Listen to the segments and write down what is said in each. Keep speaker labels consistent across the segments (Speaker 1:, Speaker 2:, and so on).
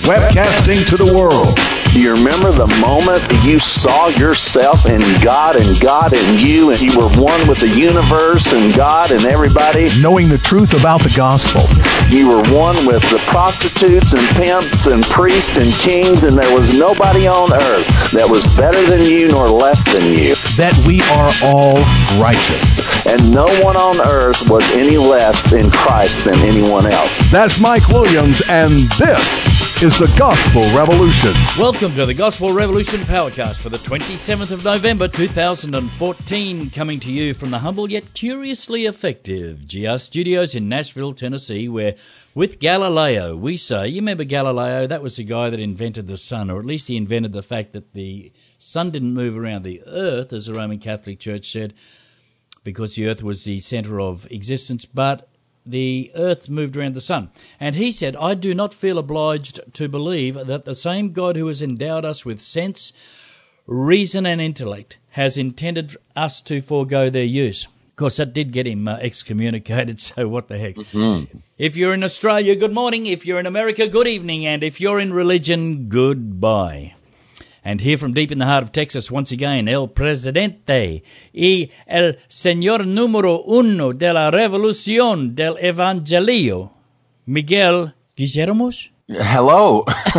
Speaker 1: webcasting to the world.
Speaker 2: Do you remember the moment you saw yourself in God and God in you, and you were one with the universe and God and everybody?
Speaker 1: Knowing the truth about the gospel.
Speaker 2: You were one with the prostitutes and pimps and priests and kings, and there was nobody on earth that was better than you nor less than you.
Speaker 1: That we are all righteous.
Speaker 2: And no one on earth was any less in Christ than anyone else.
Speaker 1: That's Mike Williams, and this is the Gospel Revolution.
Speaker 3: Welcome to the Gospel Revolution Powercast for the 27th of November 2014, coming to you from the humble yet curiously effective GR Studios in Nashville, Tennessee, where with Galileo we say, you remember Galileo, that was the guy that invented the sun, or at least he invented the fact that the sun didn't move around the earth, as the Roman Catholic Church said, because the earth was the center of existence, but the earth moved around the sun. And he said, I do not feel obliged to believe that the same God who has endowed us with sense, reason and intellect has intended us to forego their use. Of course, that did get him excommunicated, so what the heck. Mm-hmm. If you're in Australia, good morning. If you're in America, good evening. And if you're in religion, goodbye. And here from deep in the heart of Texas, once again, El Presidente y el Señor número uno de la Revolución del Evangelio, Miguel Guillermos.
Speaker 4: Hello.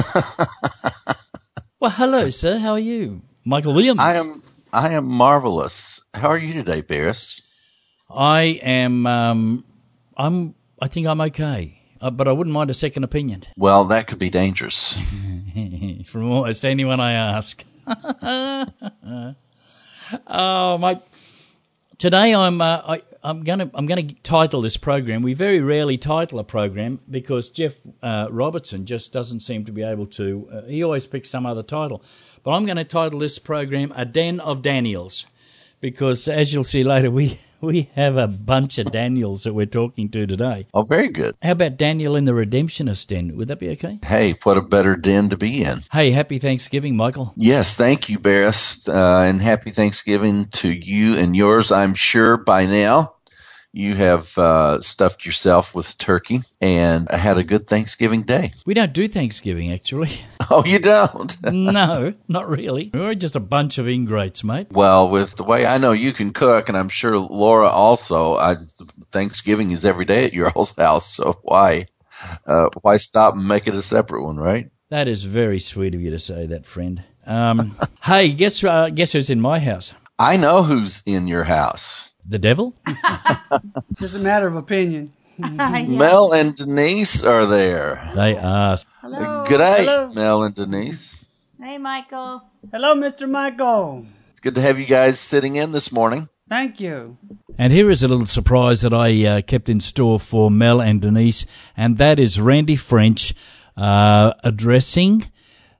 Speaker 3: Well, hello, sir. How are you? Michael Williams.
Speaker 4: I am marvelous. How are you today, Barris?
Speaker 3: I think I'm okay, but I wouldn't mind a second opinion.
Speaker 4: Well, that could be dangerous.
Speaker 3: From almost anyone I ask. Oh, Mike. Today I'm going to title this program. We very rarely title a program because Jeff Robertson just doesn't seem to be able to. He always picks some other title. But I'm going to title this program "A Den of Daniels," because as you'll see later, we have a bunch of Daniels that we're talking to today.
Speaker 4: Oh, very good.
Speaker 3: How about Daniel in the Redemptionist Den? Would that be okay?
Speaker 4: Hey, what a better den to be in.
Speaker 3: Hey, happy Thanksgiving, Michael.
Speaker 4: Yes, thank you, Barris, and happy Thanksgiving to you and yours. I'm sure by now you have stuffed yourself with turkey and had a good Thanksgiving day.
Speaker 3: We don't do Thanksgiving, actually.
Speaker 4: Oh, you don't?
Speaker 3: No, not really. We're just a bunch of ingrates, mate.
Speaker 4: Well, with the way I know you can cook, and I'm sure Laura also, Thanksgiving is every day at your house, so why stop and make it a separate one, right?
Speaker 3: That is very sweet of you to say that, friend. Hey, guess who's in my house?
Speaker 4: I know who's in your house.
Speaker 3: The devil?
Speaker 5: It's a matter of opinion.
Speaker 4: Yeah. Mel and Denise are there.
Speaker 3: They are.
Speaker 6: Hello.
Speaker 4: Good day,
Speaker 5: Hello.
Speaker 4: Mel and Denise.
Speaker 6: Hey, Michael.
Speaker 5: Hello, Mr. Michael.
Speaker 4: It's good to have you guys sitting in this morning.
Speaker 5: Thank you.
Speaker 3: And here is a little surprise that I kept in store for Mel and Denise, and that is Randy French addressing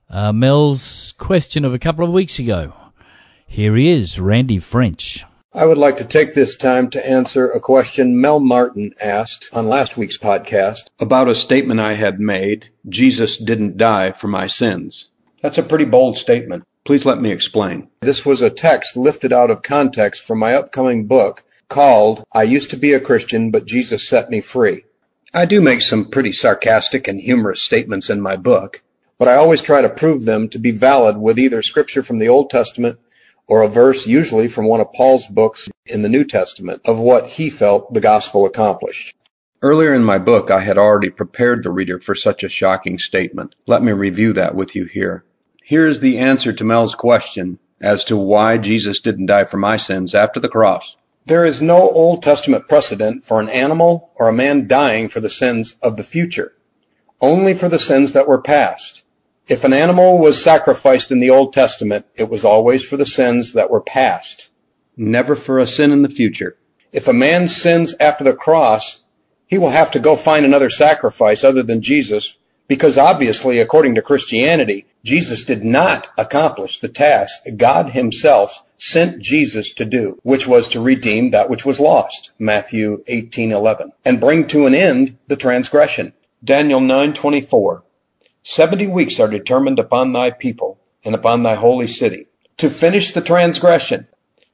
Speaker 3: Mel's question of a couple of weeks ago. Here he is, Randy French.
Speaker 7: I would like to take this time to answer a question Mel Martin asked on last week's podcast about a statement I had made, Jesus didn't die for my sins. That's a pretty bold statement. Please let me explain. This was a text lifted out of context from my upcoming book called I Used to Be a Christian, but Jesus Set Me Free. I do make some pretty sarcastic and humorous statements in my book, but I always try to prove them to be valid with either scripture from the Old Testament or a verse usually from one of Paul's books in the New Testament of what he felt the gospel accomplished. Earlier in my book, I had already prepared the reader for such a shocking statement. Let me review that with you here. Here is the answer to Mel's question as to why Jesus didn't die for my sins after the cross. There is no Old Testament precedent for an animal or a man dying for the sins of the future, only for the sins that were past. If an animal was sacrificed in the Old Testament, it was always for the sins that were past, never for a sin in the future. If a man sins after the cross, he will have to go find another sacrifice other than Jesus, because obviously, according to Christianity, Jesus did not accomplish the task God himself sent Jesus to do, which was to redeem that which was lost, Matthew 18:11, and bring to an end the transgression, Daniel 9:24. 70 weeks are determined upon thy people and upon thy holy city to finish the transgression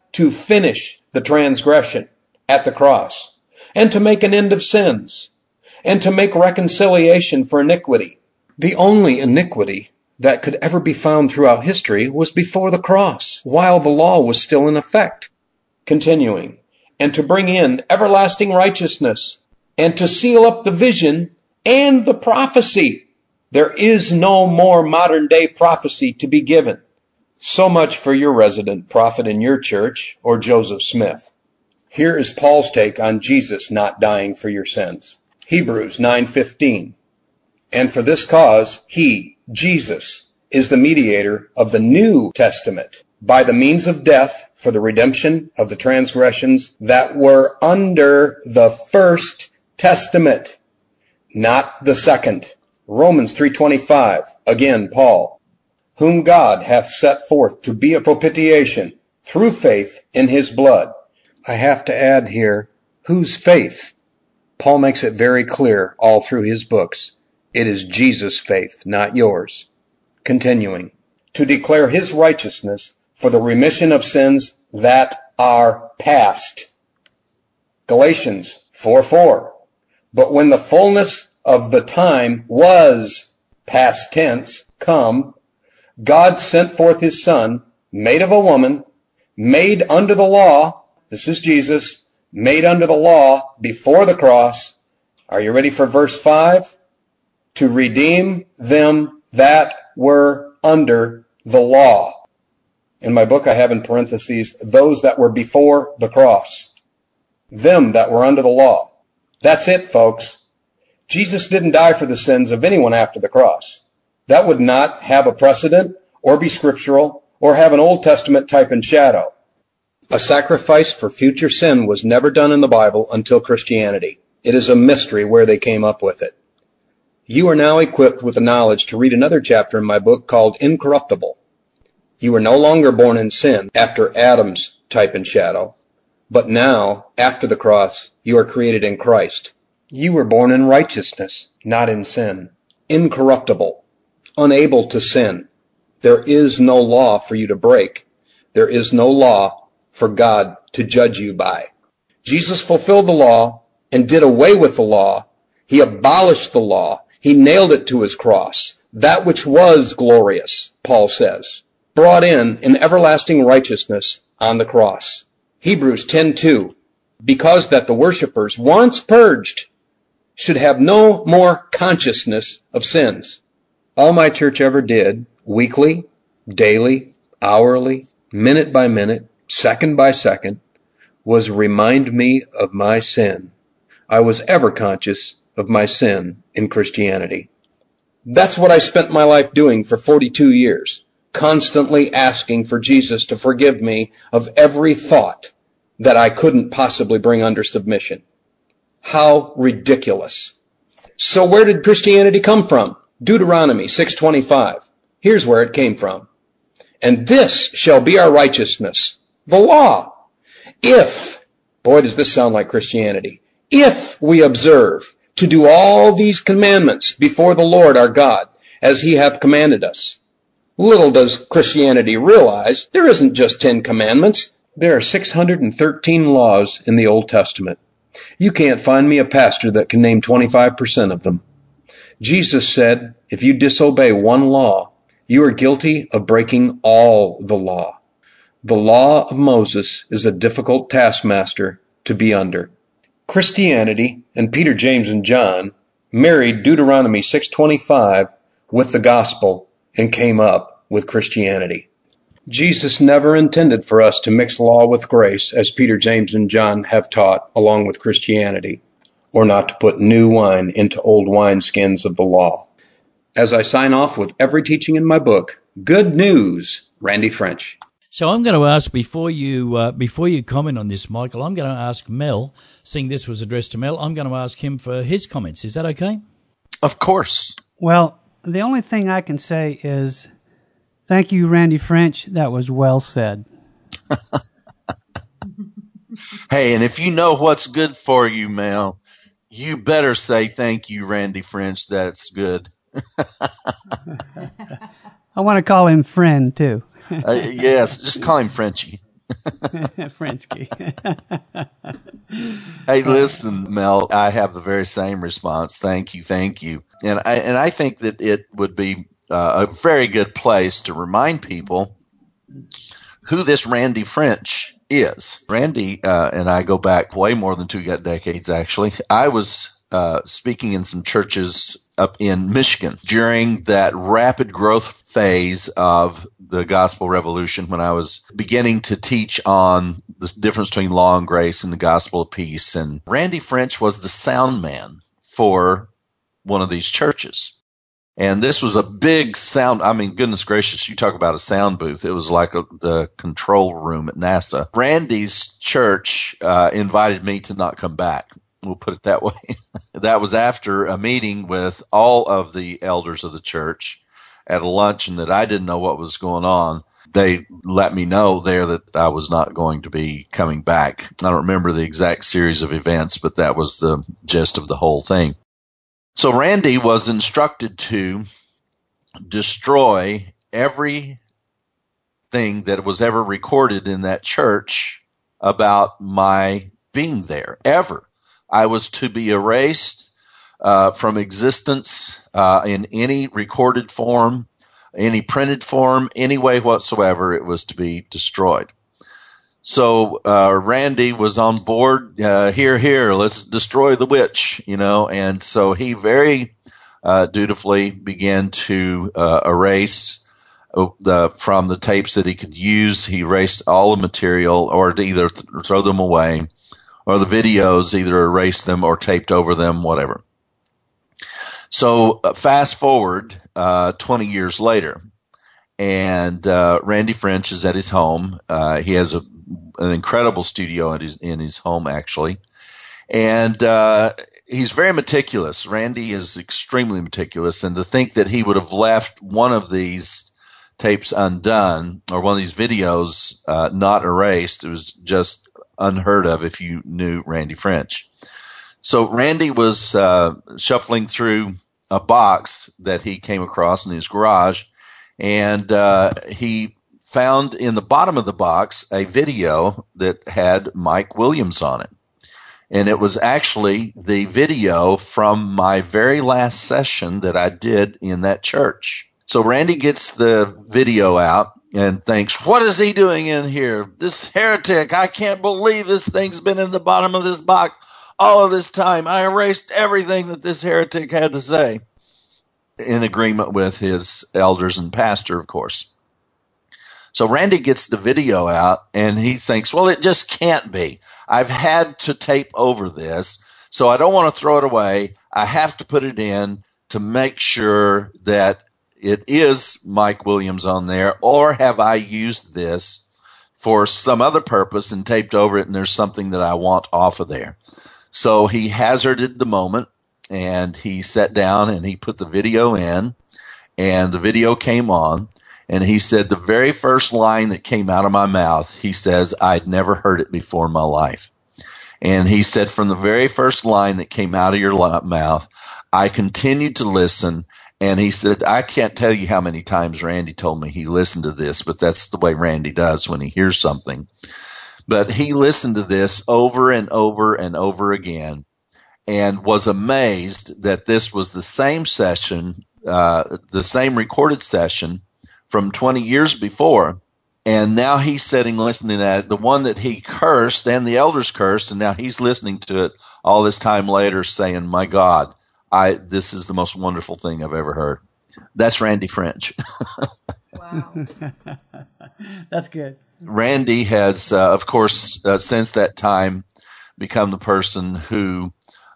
Speaker 7: at the cross, and to make an end of sins, and to make reconciliation for iniquity, The only iniquity that could ever be found throughout history was before the cross, while the law was still in effect. Continuing, and to bring in everlasting righteousness, and to seal up the vision and the prophecy. There is no more modern day prophecy to be given. So much for your resident prophet in your church, or Joseph Smith. Here is Paul's take on Jesus not dying for your sins. Hebrews 9:15. And for this cause, he, Jesus, is the mediator of the New Testament, by the means of death for the redemption of the transgressions that were under the first testament, not the second. Romans 3:25, again Paul, whom God hath set forth to be a propitiation through faith in his blood. I have to add here, whose faith? Paul makes it very clear all through his books. It is Jesus' faith, not yours. Continuing, to declare his righteousness for the remission of sins that are past. Galatians 4:4. But when the fullness of the time was, past tense, come, God sent forth his Son, made of a woman, made under the law, this is Jesus, made under the law before the cross. Are you ready for verse 5? To redeem them that were under the law. In my book I have in parentheses, those that were before the cross. Them that were under the law. That's it, folks. Jesus didn't die for the sins of anyone after the cross. That would not have a precedent, or be scriptural, or have an Old Testament type and shadow. A sacrifice for future sin was never done in the Bible until Christianity. It is a mystery where they came up with it. You are now equipped with the knowledge to read another chapter in my book called Incorruptible. You are no longer born in sin after Adam's type and shadow, but now, after the cross, you are created in Christ. You were born in righteousness, not in sin. Incorruptible, unable to sin. There is no law for you to break. There is no law for God to judge you by. Jesus fulfilled the law and did away with the law. He abolished the law. He nailed it to his cross. That which was glorious, Paul says, brought in everlasting righteousness on the cross. Hebrews 10:2, because that the worshipers, once purged, should have no more consciousness of sins. All my church ever did, weekly, daily, hourly, minute by minute, second by second, was remind me of my sin. I was ever conscious of my sin in Christianity. That's what I spent my life doing for 42 years, constantly asking for Jesus to forgive me of every thought that I couldn't possibly bring under submission. How ridiculous. So where did Christianity come from? Deuteronomy 6:25. Here's where it came from. And this shall be our righteousness, the law. If, boy does this sound like Christianity, if we observe to do all these commandments before the Lord our God, as he hath commanded us. Little does Christianity realize there isn't just 10 commandments. There are 613 laws in the Old Testament. You can't find me a pastor that can name 25% of them. Jesus said, if you disobey one law, you are guilty of breaking all the law. The law of Moses is a difficult taskmaster to be under. Christianity and Peter, James, and John married Deuteronomy 6:25 with the gospel and came up with Christianity. Jesus never intended for us to mix law with grace, as Peter, James, and John have taught, along with Christianity, or not to put new wine into old wineskins of the law. As I sign off with every teaching in my book, good news, Randy French.
Speaker 3: So I'm going to ask, before you comment on this, Michael, I'm going to ask Mel, seeing this was addressed to Mel, I'm going to ask him for his comments. Is that okay?
Speaker 4: Of course.
Speaker 5: Well, the only thing I can say is, thank you, Randy French. That was well said.
Speaker 4: Hey, and if you know what's good for you, Mel, you better say thank you, Randy French. That's good.
Speaker 5: I want to call him friend, too.
Speaker 4: Yes, just call him Frenchie.
Speaker 5: Frenchie.
Speaker 4: Hey, listen, Mel, I have the very same response. Thank you. And I think that it would be a very good place to remind people who this Randy French is. Randy and I go back way more than 2 decades, actually. I was speaking in some churches up in Michigan during that rapid growth phase of the gospel revolution, when I was beginning to teach on the difference between law and grace and the gospel of peace. And Randy French was the sound man for one of these churches. And this was a big sound. I mean, goodness gracious, you talk about a sound booth. It was like the control room at NASA. Randy's church invited me to not come back. We'll put it that way. That was after a meeting with all of the elders of the church at a luncheon that I didn't know what was going on. They let me know there that I was not going to be coming back. I don't remember the exact series of events, but that was the gist of the whole thing. So Randy was instructed to destroy everything that was ever recorded in that church about my being there, ever. I was to be erased from existence in any recorded form, any printed form, any way whatsoever. It was to be destroyed. So Randy was on board. Here, let's destroy the witch, and so he very dutifully began to erase from the tapes that he could use. He erased all the material, or to either throw them away, or the videos, either erased them or taped over them, whatever. So fast forward 20 years later, and Randy French is at his home. He has an incredible studio in his home, actually, and he's very meticulous. Randy is extremely meticulous, and to think that he would have left one of these tapes undone, or one of these videos not erased, it was just unheard of if you knew Randy French. So Randy was shuffling through a box that he came across in his garage, and he found in the bottom of the box a video that had Mike Williams on it. And it was actually the video from my very last session that I did in that church. So Randy gets the video out and thinks, what is he doing in here? This heretic, I can't believe this thing's been in the bottom of this box all of this time. I erased everything that this heretic had to say, in agreement with his elders and pastor, of course. So Randy gets the video out, and he thinks, well, it just can't be. I've had to tape over this, so I don't want to throw it away. I have to put it in to make sure that it is Mike Williams on there, or have I used this for some other purpose and taped over it, and there's something that I want off of there. So he hazarded the moment, and he sat down and he put the video in, and the video came on, and he said the very first line that came out of my mouth, he says, I'd never heard it before in my life. And he said, from the very first line that came out of your mouth, I continued to listen. And he said, I can't tell you how many times Randy told me he listened to this, but that's the way Randy does when he hears something. But he listened to this over and over and over again, and was amazed that this was the same session, the same recorded session from 20 years before. And now he's sitting listening to it, the one that he cursed and the elders cursed, and now he's listening to it all this time later saying, my God, this is the most wonderful thing I've ever heard. That's Randy French.
Speaker 6: Wow.
Speaker 5: That's good.
Speaker 4: Randy has, of course, since that time become the person who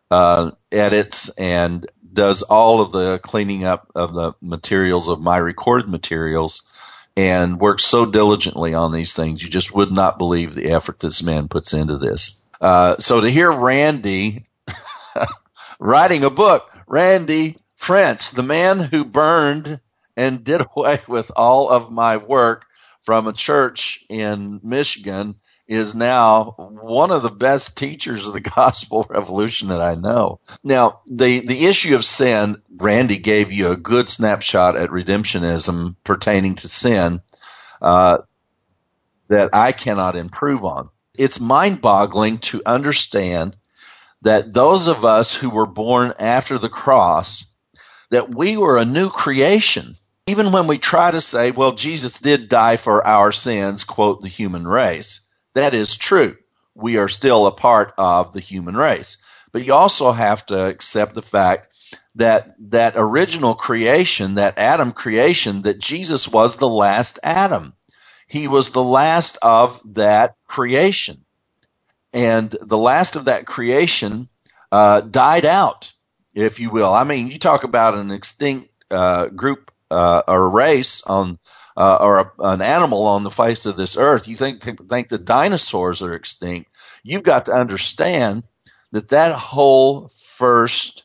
Speaker 4: edits and does all of the cleaning up of the materials, of my recorded materials, and works so diligently on these things. You just would not believe the effort this man puts into this. So to hear Randy writing a book, Randy French, the man who burned and did away with all of my work from a church in Michigan, is now one of the best teachers of the gospel revolution that I know. Now, the issue of sin, Randy gave you a good snapshot at redemptionism pertaining to sin that I cannot improve on. It's mind-boggling to understand that those of us who were born after the cross, that we were a new creation. Even when we try to say, well, Jesus did die for our sins, quote, the human race, that is true. We are still a part of the human race. But you also have to accept the fact that that original creation, that Adam creation, that Jesus was the last Adam. He was the last of that creation. And the last of that creation died out, if you will. I mean, you talk about an extinct group or race on an animal on the face of this earth. You think the dinosaurs are extinct. You've got to understand that whole first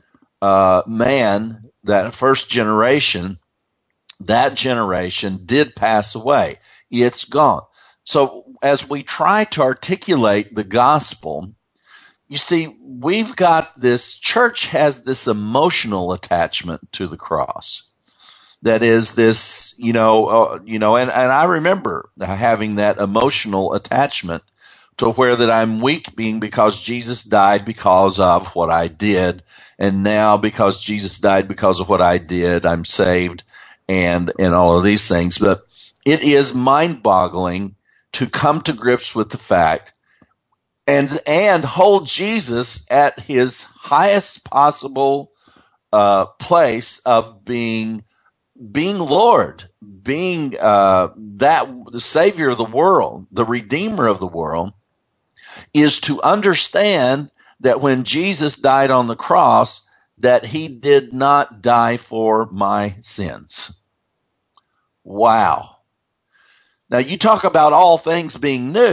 Speaker 4: man, that first generation, that generation did pass away. It's gone. So as we try to articulate the gospel, you see, we've got this church has this emotional attachment to the cross. That is this, and I remember having that emotional attachment to where that I'm weeping because Jesus died because of what I did. And now because Jesus died because of what I did, I'm saved and all of these things. But it is mind-boggling to come to grips with the fact and hold Jesus at his highest possible place of being Lord, being the Savior of the world, the Redeemer of the world, is to understand that when Jesus died on the cross, that he did not die for my sins. Wow. Now you talk about all things being new.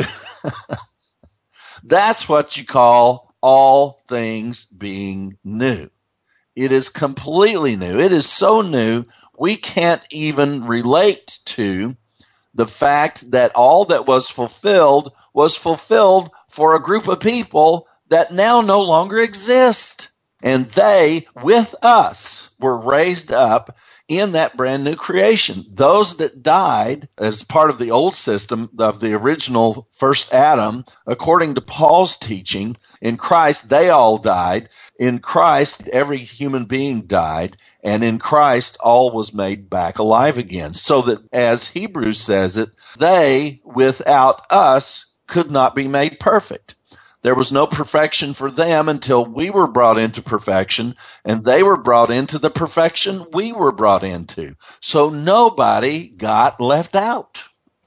Speaker 4: That's what you call all things being new. It is completely new. It is so new, we can't even relate to the fact that all that was fulfilled for a group of people that now no longer exist. And they, with us, were raised up in that brand new creation. Those that died as part of the old system of the original first Adam, according to Paul's teaching, in Christ they all died. In Christ every human being died. And in Christ all was made back alive again. So that, as Hebrews says it, they without us could not be made perfect. There was no perfection for them until we were brought into perfection, and they were brought into the perfection we were brought into. So nobody got left out.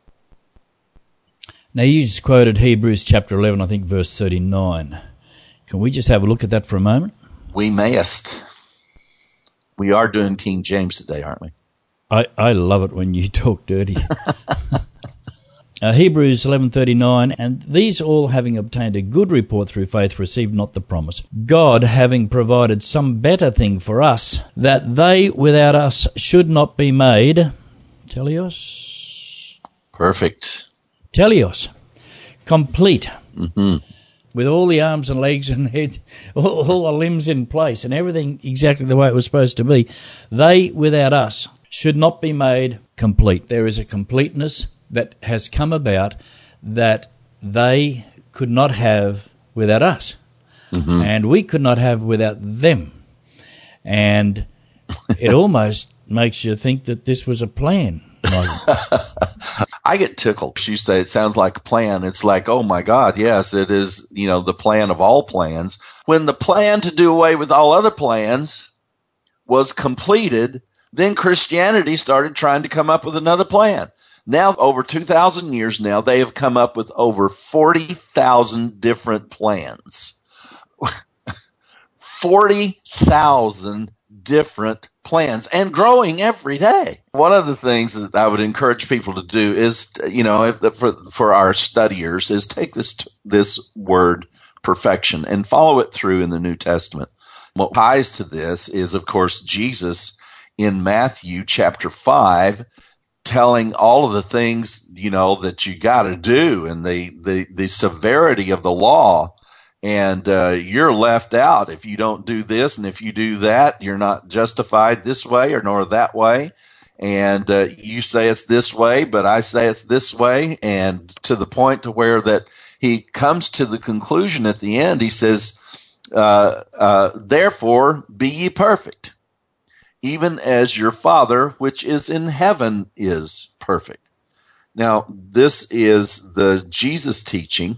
Speaker 3: Now, you just quoted Hebrews chapter 11, I think verse 39. Can we just have a look at that for a moment?
Speaker 4: We mayest. We are doing King James today, aren't we?
Speaker 3: I love it when you talk dirty. Hebrews 11:39, and these all having obtained a good report through faith received not the promise. God having provided some better thing for us, that they without us should not be made. Teleos?
Speaker 4: Perfect.
Speaker 3: Teleos. Complete.
Speaker 4: Mm-hmm.
Speaker 3: With all the arms and legs and head, all the limbs in place and everything exactly the way it was supposed to be. They without us should not be made complete. There is a completeness that has come about that they could not have without us. Mm-hmm. And we could not have without them. And it almost makes you think that this was a plan.
Speaker 4: I get tickled. You say it sounds like a plan. It's like, oh my God, yes, it is, the plan of all plans. When the plan to do away with all other plans was completed, then Christianity started trying to come up with another plan. Now, over 2,000 years now, they have come up with over 40,000 different plans. 40,000 different plans, and growing every day. One of the things that I would encourage people to do is, for our studiers, is take this word perfection and follow it through in the New Testament. What ties to this is, of course, Jesus in Matthew chapter 5, telling all of the things, that you got to do, and the severity of the law. And you're left out if you don't do this, and if you do that, you're not justified this way or nor that way. And you say it's this way, but I say it's this way, and to the point to where that he comes to the conclusion at the end. He says, therefore be ye perfect, even as your Father which is in heaven is perfect. Now, this is the Jesus teaching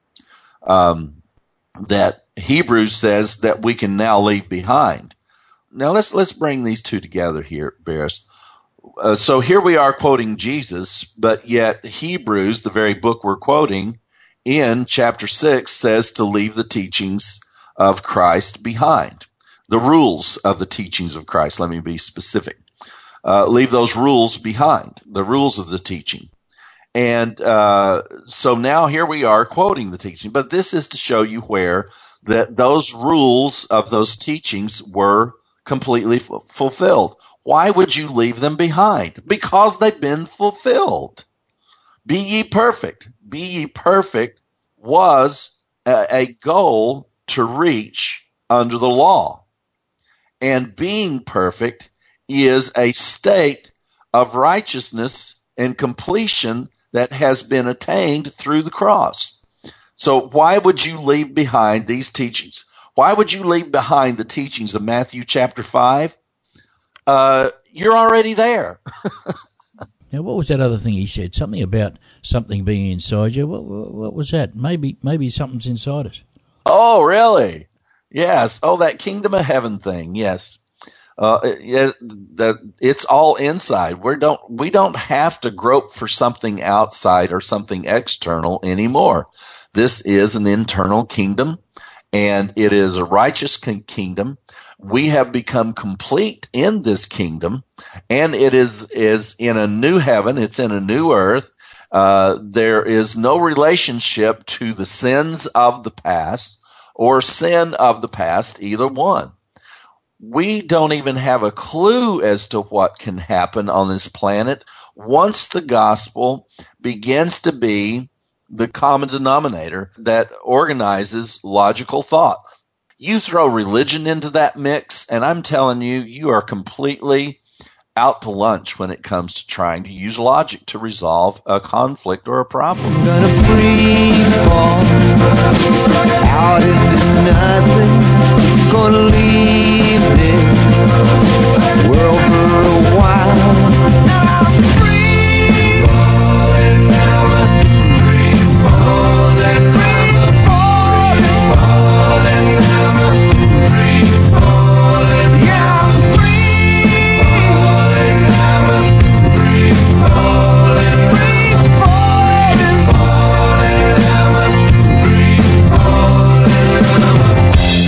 Speaker 4: that Hebrews says that we can now leave behind. Now, let's bring these two together here, Barris. So here we are quoting Jesus, but yet Hebrews, the very book we're quoting, in chapter 6 says to leave the teachings of Christ behind. The rules of the teachings of Christ, let me be specific. Leave those rules behind, the rules of the teaching. And so now here we are quoting the teaching, but this is to show you where that those rules of those teachings were completely fulfilled. Why would you leave them behind? Because they've been fulfilled. Be ye perfect. Be ye perfect was a goal to reach under the law. And being perfect is a state of righteousness and completion that has been attained through the cross. So why would you leave behind these teachings? Why would you leave behind the teachings of Matthew chapter 5? You're already there.
Speaker 3: Now, what was that other thing he said? Something about something being inside you. What was that? Maybe something's inside us.
Speaker 4: Oh, really? Yes. Oh, that kingdom of heaven thing. Yes. It's all inside. We don't have to grope for something outside or something external anymore. This is an internal kingdom, and it is a righteous kingdom. We have become complete in this kingdom, and it is in a new heaven. It's in a new earth. There is no relationship to the sins of the past or sin of the past, either one. We don't even have a clue as to what can happen on this planet once the gospel begins to be the common denominator that organizes logical thought. You throw religion into that mix, and I'm telling you, you are completely out to lunch when it comes to trying to use logic to resolve a conflict or a problem.
Speaker 8: Gonna free fall out into nothing. Gonna leave this world for a while. I'm free falling, I'm free falling, I'm falling, I'm free falling, yeah, I'm free falling, I'm free falling, free falling, falling, I'm free falling.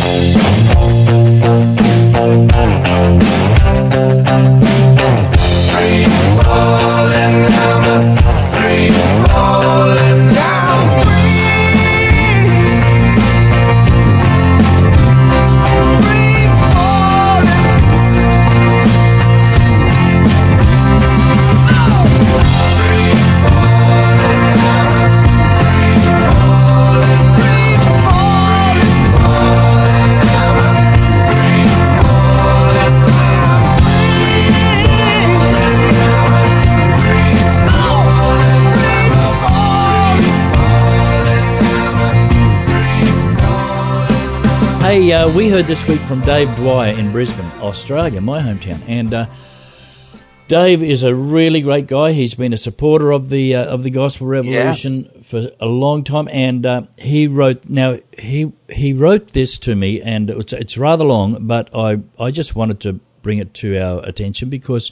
Speaker 3: Hey, we heard this week from Dave Dwyer in Brisbane, Australia, my hometown, and Dave is a really great guy. He's been a supporter of the Gospel Revolution for a long time, and he wrote this to me, and it's rather long, but I just wanted to bring it to our attention because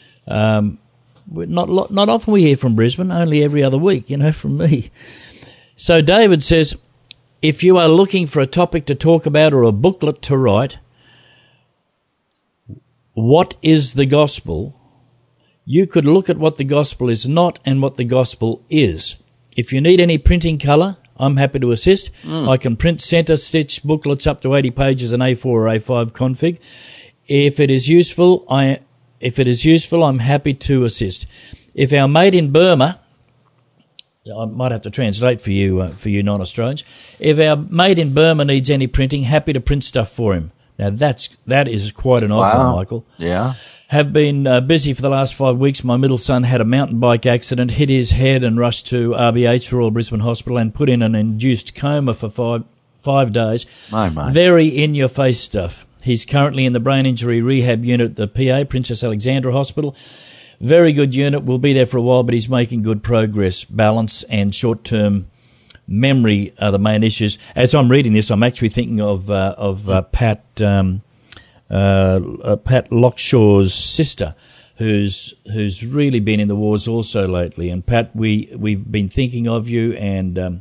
Speaker 3: not often we hear from Brisbane, only every other week, from me. So David says, if you are looking for a topic to talk about or a booklet to write, what is the gospel? You could look at what the gospel is not and what the gospel is. If you need any printing colour, I'm happy to assist. I can print centre stitch booklets up to 80 pages in A4 or A5 config. If it is useful, I'm happy to assist. If our mate in Burma, I might have to translate for you non-Australians. If our mate in Burma needs any printing, happy to print stuff for him. Now that is quite an offer, Michael.
Speaker 4: Yeah.
Speaker 3: Have been busy for the last 5 weeks. My middle son had a mountain bike accident, hit his head and rushed to RBH, Royal Brisbane Hospital, and put in an induced coma for five days.
Speaker 4: My.
Speaker 3: Very in-your-face stuff. He's currently in the brain injury rehab unit at the PA, Princess Alexandra Hospital. Very good unit. Will be there for a while, but he's making good progress. Balance and short-term memory are the main issues. As I'm reading this, I'm actually thinking of Pat Lockshaw's sister, who's really been in the wars also lately. And Pat, we've been thinking of you, and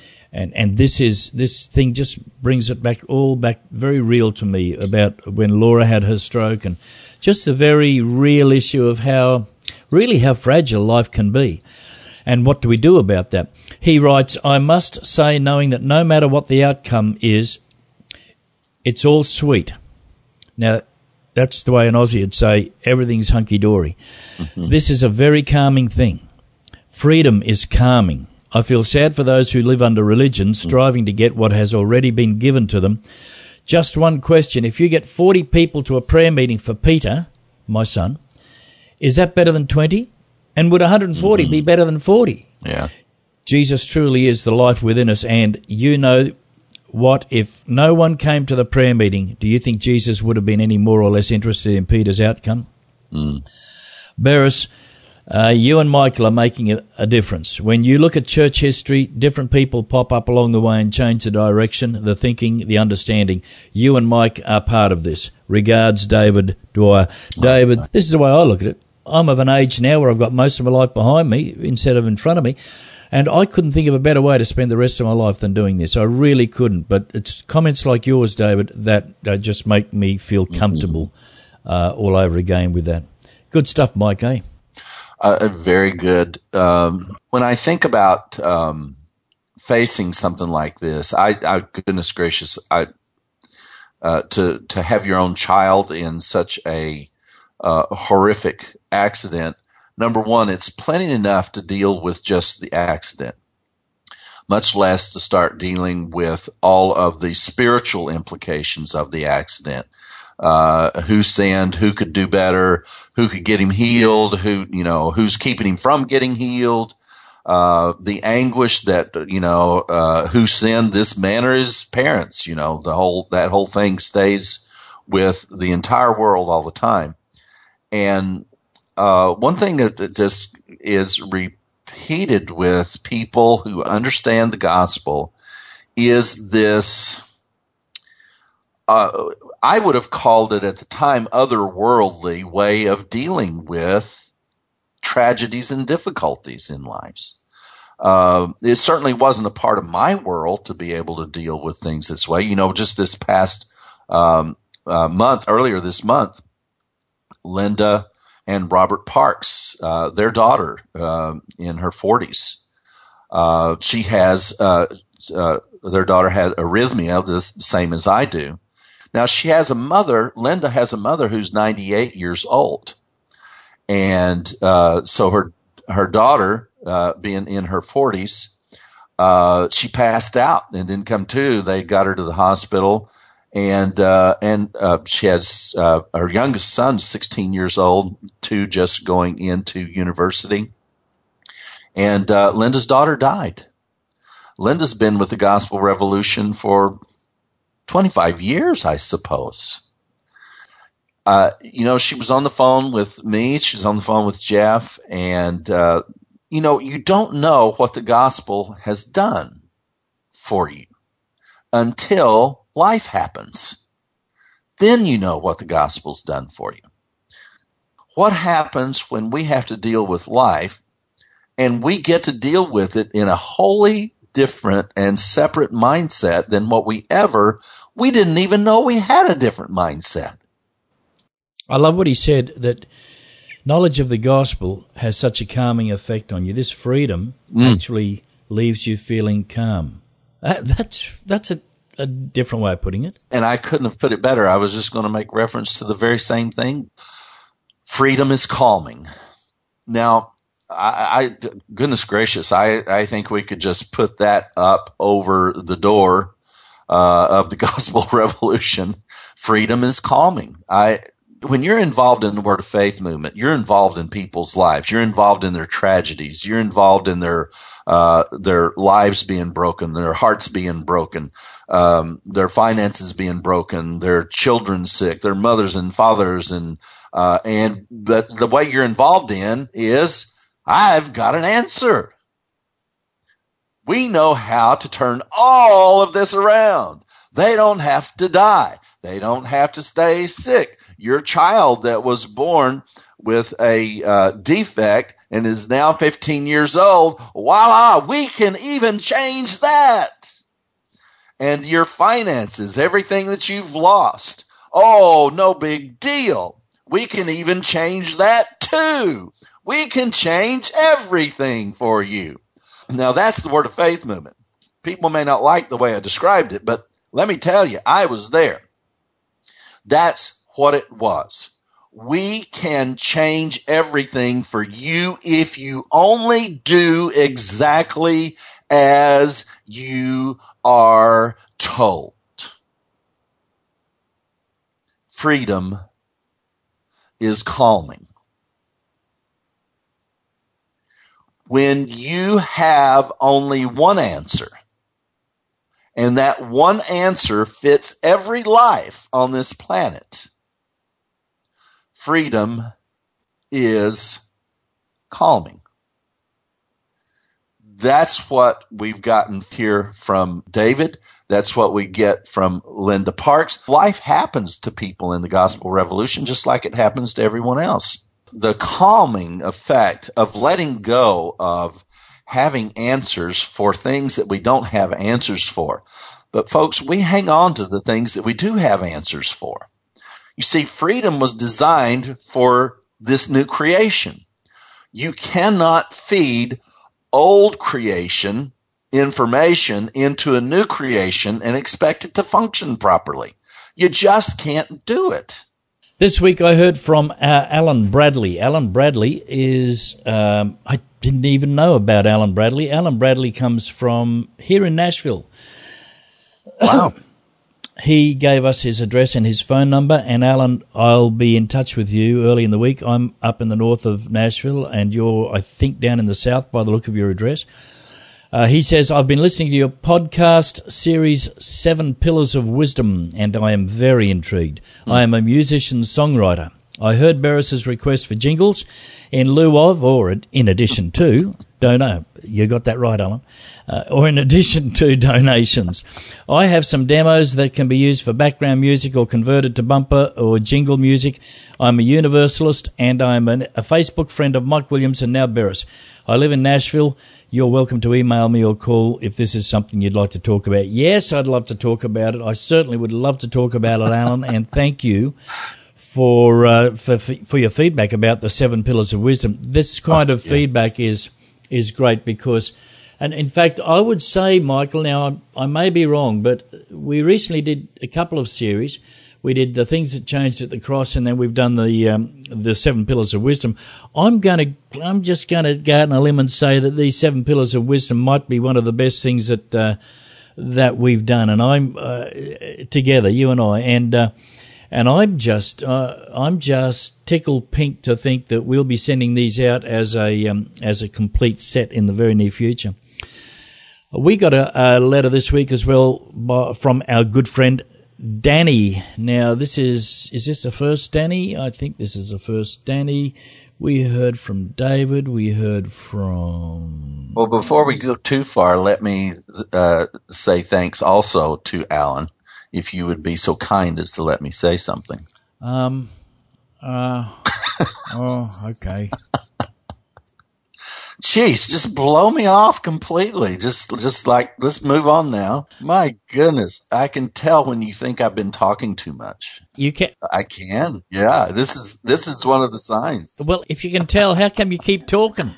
Speaker 3: this thing just brings it back very real to me about when Laura had her stroke, and just the very real issue of how fragile life can be. And what do we do about that? He writes, I must say, knowing that no matter what the outcome is, it's all sweet. Now, that's the way an Aussie would say, everything's hunky-dory. Mm-hmm. This is a very calming thing. Freedom is calming. I feel sad for those who live under religion, striving to get what has already been given to them. Just one question. If you get 40 people to a prayer meeting for Peter, my son, is that better than 20? And would 140 be better than 40?
Speaker 4: Yeah.
Speaker 3: Jesus truly is the life within us, and you know what, if no one came to the prayer meeting, do you think Jesus would have been any more or less interested in Peter's outcome? Beres, you and Michael are making a difference. When you look at church history, different people pop up along the way and change the direction, the thinking, the understanding. You and Mike are part of this. Regards, David Dwyer. David, this is the way I look at it. I'm of an age now where I've got most of my life behind me instead of in front of me, and I couldn't think of a better way to spend the rest of my life than doing this. I really couldn't, but it's comments like yours, David, that just make me feel comfortable all over again with that. Good stuff, Mike, eh?
Speaker 4: Very good. When I think about facing something like this, I goodness gracious, to have your own child in such a horrific accident, number one, it's plenty enough to deal with just the accident, much less to start dealing with all of the spiritual implications of the accident. Who sinned, who could do better, who could get him healed, who's keeping him from getting healed, the anguish that, who sinned, this man or his parents, that whole thing stays with the entire world all the time. And one thing that just is repeated with people who understand the gospel is this, I would have called it at the time otherworldly way of dealing with tragedies and difficulties in lives. It certainly wasn't a part of my world to be able to deal with things this way. Just this past earlier this month, Linda and Robert Parks, their daughter, in her 40s, she has, their daughter had arrhythmia, the same as I do. Now she has a mother, Linda has a mother who's 98 years old. And, so her daughter, being in her 40s, she passed out and didn't come to. They got her to the hospital. And she has, her youngest son, 16 years old, 2 just going into university. And, Linda's daughter died. Linda's been with the Gospel Revolution for 25 years, I suppose. She was on the phone with me. She was on the phone with Jeff. And, you don't know what the gospel has done for you until life happens. Then you know what the gospel's done for you. What happens when we have to deal with life and we get to deal with it in a wholly different and separate mindset than what we didn't even know we had a different mindset.
Speaker 3: I love what he said, that knowledge of the gospel has such a calming effect on you. This freedom actually leaves you feeling calm. That's a different way of putting it. And
Speaker 4: I couldn't have put it better. I was just going to make reference to the very same thing. Freedom is calming. Now, I goodness gracious, I think we could just put that up over the door of the Gospel Revolution. Freedom is calming. when you're involved in the Word of Faith movement, you're involved in people's lives. You're involved in their tragedies. You're involved in their lives being broken, their hearts being broken, their finances being broken, their children sick, their mothers and fathers, and the way you're involved in is, I've got an answer. We know how to turn all of this around. They don't have to die. They don't have to stay sick. Your child that was born with a defect and is now 15 years old, voila, we can even change that. And your finances, everything that you've lost, oh, no big deal. We can even change that too. We can change everything for you. Now, that's the Word of Faith movement. People may not like the way I described it, but let me tell you, I was there. That's what it was. We can change everything for you if you only do exactly as you are told. Freedom is calming. When you have only one answer, and that one answer fits every life on this planet, freedom is calming. That's what we've gotten here from David. That's what we get from Linda Parks. Life happens to people in the gospel revolution just like it happens to everyone else. The calming effect of letting go of having answers for things that we don't have answers for. But folks, we hang on to the things that we do have answers for. You see, freedom was designed for this new creation. You cannot feed old creation information into a new creation and expect it to function properly. You just can't do it.
Speaker 3: This week I heard from Alan Bradley. Alan Bradley is, I didn't even know about Alan Bradley. Alan Bradley comes from here in Nashville.
Speaker 4: Wow.
Speaker 3: He gave us his address and his phone number, and Alan, I'll be in touch with you early in the week. I'm up in the north of Nashville, and you're, I think, down in the south by the look of your address. He says, I've been listening to your podcast series, 7 Pillars of Wisdom, and I am very intrigued. I am a musician-songwriter. I heard Beres's request for jingles in lieu of, or in addition to, don't know, you got that right, Alan, or in addition to donations. I have some demos that can be used for background music or converted to bumper or jingle music. I'm a universalist, and I'm a Facebook friend of Mike Williams and now Beres. I live in Nashville. You're welcome to email me or call if this is something you'd like to talk about. Yes, I'd love to talk about it. I certainly would love to talk about it, Alan, and thank you for your feedback about the 7 Pillars of Wisdom. This kind of feedback is great because, and in fact, I would say, Michael, now I may be wrong, but we recently did a couple of series. We did the things that changed at the cross, and then we've done the 7 Pillars of Wisdom. I'm just gonna go out on a limb and say that these 7 Pillars of Wisdom might be one of the best things that we've done, and I'm together, you and I, and I'm just tickled pink to think that we'll be sending these out as a complete set in the very near future. We got a letter this week as well from our good friend Danny. Now, is this the first Danny? I think this is the first Danny. We heard from David. We heard from...
Speaker 4: Well, before we go too far, let me say thanks also to Alan, if you would be so kind as to let me say something.
Speaker 3: Oh, okay.
Speaker 4: Jeez, just blow me off completely. Just like, let's move on now. My goodness, I can tell when you think I've been talking too much.
Speaker 3: You can.
Speaker 4: I can. Yeah, this is one of the signs.
Speaker 3: Well, if you can tell, how come you keep talking?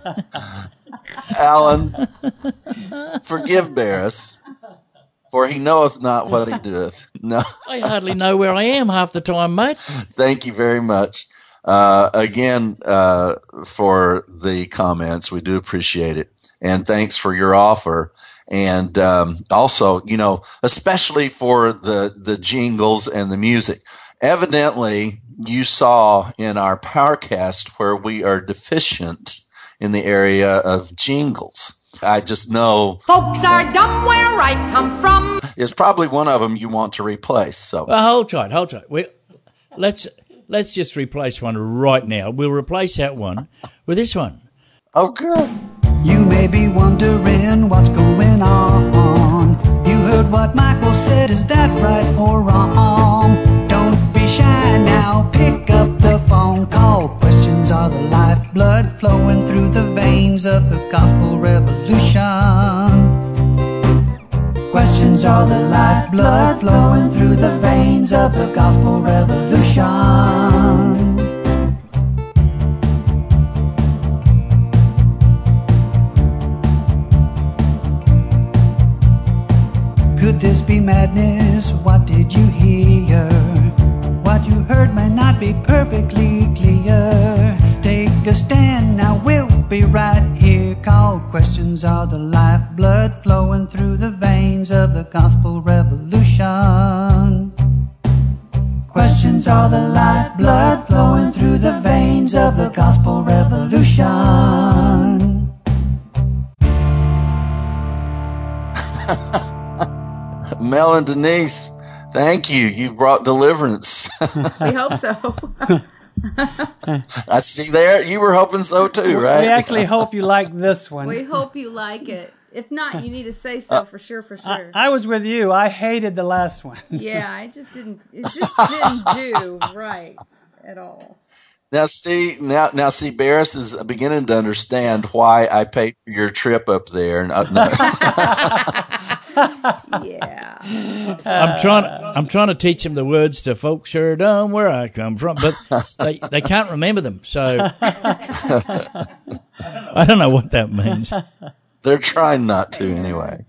Speaker 4: Alan, forgive Beres, for he knoweth not what he doeth. No,
Speaker 3: I hardly know where I am half the time, mate.
Speaker 4: Thank you very much. Again, for the comments. We do appreciate it. And thanks for your offer. And, also, especially for the jingles and the music. Evidently, you saw in our Powercast where we are deficient in the area of jingles. I just know
Speaker 6: Folks are dumb where I come from.
Speaker 4: it's probably one of them you want to replace. So
Speaker 3: Well, hold tight. Let's just replace one right now. We'll replace that one with this one.
Speaker 4: oh, good.
Speaker 9: You may be wondering what's going on. You heard what Michael said, is that right or wrong? Don't be shy now, pick up the phone call. Questions are the lifeblood flowing through the veins of the gospel revolution. Questions are the lifeblood flowing through the veins of the gospel revolution. Could this be madness? What did you hear? What you heard may not be perfectly clear. Take a stand now, we'll be right here. Call questions are the lifeblood flowing through the veins of the gospel revolution. Questions are the lifeblood flowing through the veins of the gospel revolution.
Speaker 4: Mel and Denise, thank you. You've brought deliverance.
Speaker 6: We hope so.
Speaker 4: I see there. You were hoping so too, right?
Speaker 5: We actually hope you like this one.
Speaker 6: We hope you like it. If not, you need to say so for sure.
Speaker 5: I was with you. I hated the last one.
Speaker 6: Yeah, it just didn't do right at all.
Speaker 4: Now see, Barris is beginning to understand why I paid for your trip up there. No.
Speaker 6: Yeah.
Speaker 3: I'm trying to teach him the words to folks sure dumb where I come from, but they can't remember them. So I don't know what that means.
Speaker 4: They're trying not to anyway.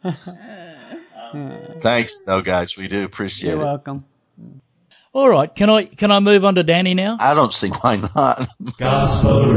Speaker 4: Thanks, though, guys. We do appreciate it.
Speaker 5: You're welcome.
Speaker 3: All right, can I move on to Danny now?
Speaker 4: I don't see why not.
Speaker 3: Gospel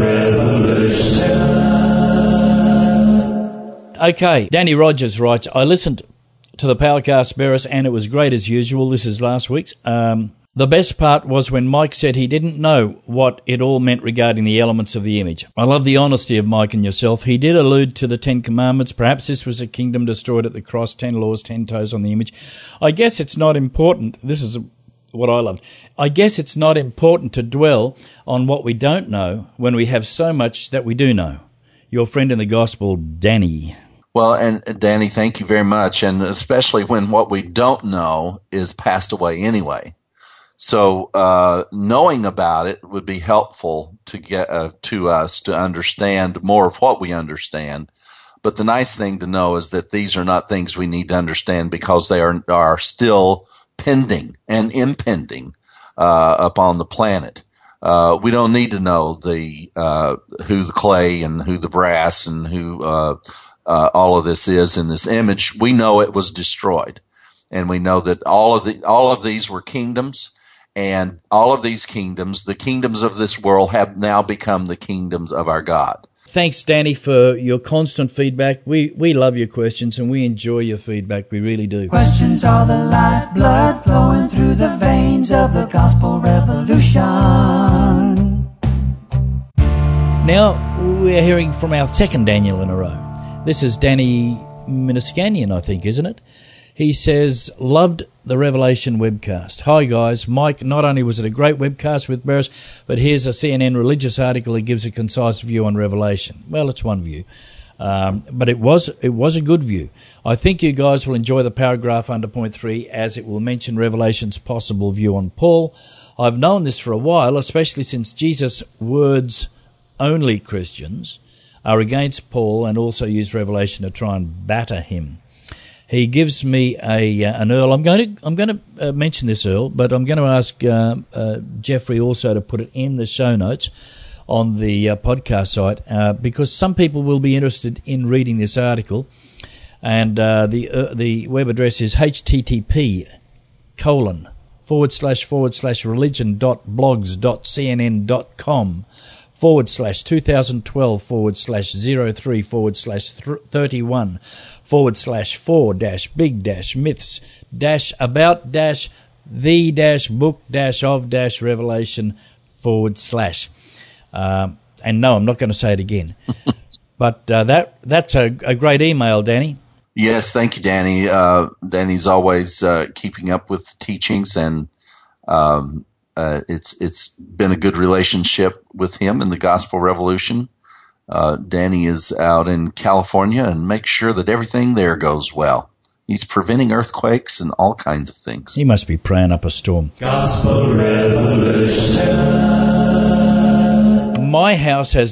Speaker 3: Revolution. Okay, Danny Rogers writes, I listened to the Powercast Barris and it was great as usual. This is last week's. The best part was when Mike said he didn't know what it all meant regarding the elements of the image. I love the honesty of Mike and yourself. He did allude to the 10 Commandments. Perhaps this was a kingdom destroyed at the cross, 10 laws, 10 toes on the image. I guess it's not important. This is what I loved. I guess it's not important to dwell on what we don't know when we have so much that we do know. Your friend in the gospel, Danny.
Speaker 4: Well, and Danny, thank you very much. And especially when what we don't know is passed away anyway. So knowing about it would be helpful to get to us to understand more of what we understand. But the nice thing to know is that these are not things we need to understand because they are still pending and impending upon the planet. We don't need to know who the clay and who the brass and who all of this is in this image. We know it was destroyed, and we know that all of these were kingdoms. And all of these kingdoms, the kingdoms of this world, have now become the kingdoms of our God.
Speaker 3: Thanks, Danny, for your constant feedback. We love your questions and we enjoy your feedback. We really do.
Speaker 9: Questions are the lifeblood flowing through the veins of the gospel revolution.
Speaker 3: Now we're hearing from our second Daniel in a row. This is Danny Miniscanian, I think, isn't it? He says, loved the Revelation webcast. Hi, guys. Mike, not only was it a great webcast with Barris, but here's a CNN religious article that gives a concise view on Revelation. Well, it's one view. But it was a good view. I think you guys will enjoy the paragraph under point 3 as it will mention Revelation's possible view on Paul. I've known this for a while, especially since Jesus' words-only Christians are against Paul and also use Revelation to try and batter him. He gives me an Earl. I'm going to mention this, Earl, but I'm going to ask Jeffrey also to put it in the show notes on the podcast site because some people will be interested in reading this article. And the web address is http://religion.blogz.cnn.com/2012/03/31/4-big-myths-about the-book-of-revelation / and no, I'm not going to say it again. But that's a great email, Danny.
Speaker 4: Yes, thank you, Danny. Danny's always keeping up with teachings, and it's been a good relationship with him in the Gospel Revolution. Danny is out in California and makes sure that everything there goes well. He's preventing earthquakes and all kinds of things.
Speaker 3: He must be praying up a storm.
Speaker 8: Gospel Revolution.
Speaker 3: My house has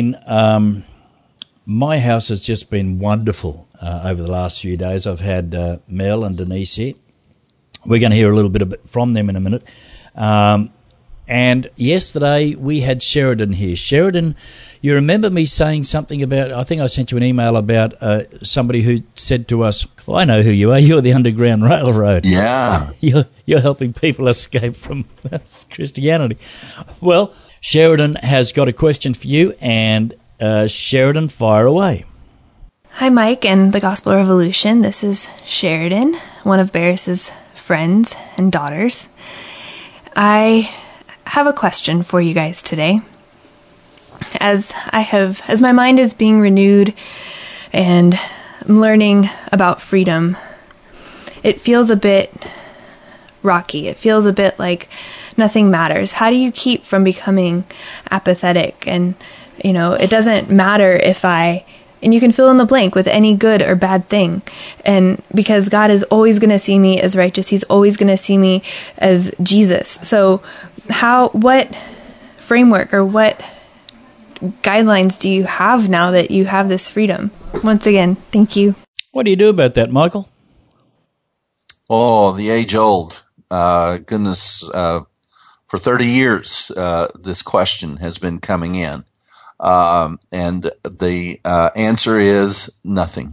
Speaker 3: just been wonderful over the last few days. I've had Mel and Denise here. We're going to hear a little bit from them in a minute. And yesterday we had Sheridan here. Sheridan, you remember me saying something about, I think I sent you an email about somebody who said to us, well, I know who you are. You're the Underground Railroad.
Speaker 4: Yeah.
Speaker 3: You're helping people escape from Christianity. Well, Sheridan has got a question for you, and Sheridan, fire away.
Speaker 10: Hi, Mike and the Gospel Revolution. This is Sheridan, one of Barris's friends and daughters. I have a question for you guys today. As my mind is being renewed and I'm learning about freedom, it feels a bit rocky. It feels a bit like nothing matters. How do you keep from becoming apathetic? And, it doesn't matter and you can fill in the blank with any good or bad thing. And because God is always going to see me as righteous, He's always going to see me as Jesus. So what framework or what guidelines do you have now that you have this freedom? Once again, thank you.
Speaker 3: What do you do about that, Michael?
Speaker 4: Oh, the age-old. Goodness, for 30 years, this question has been coming in. And the answer is nothing.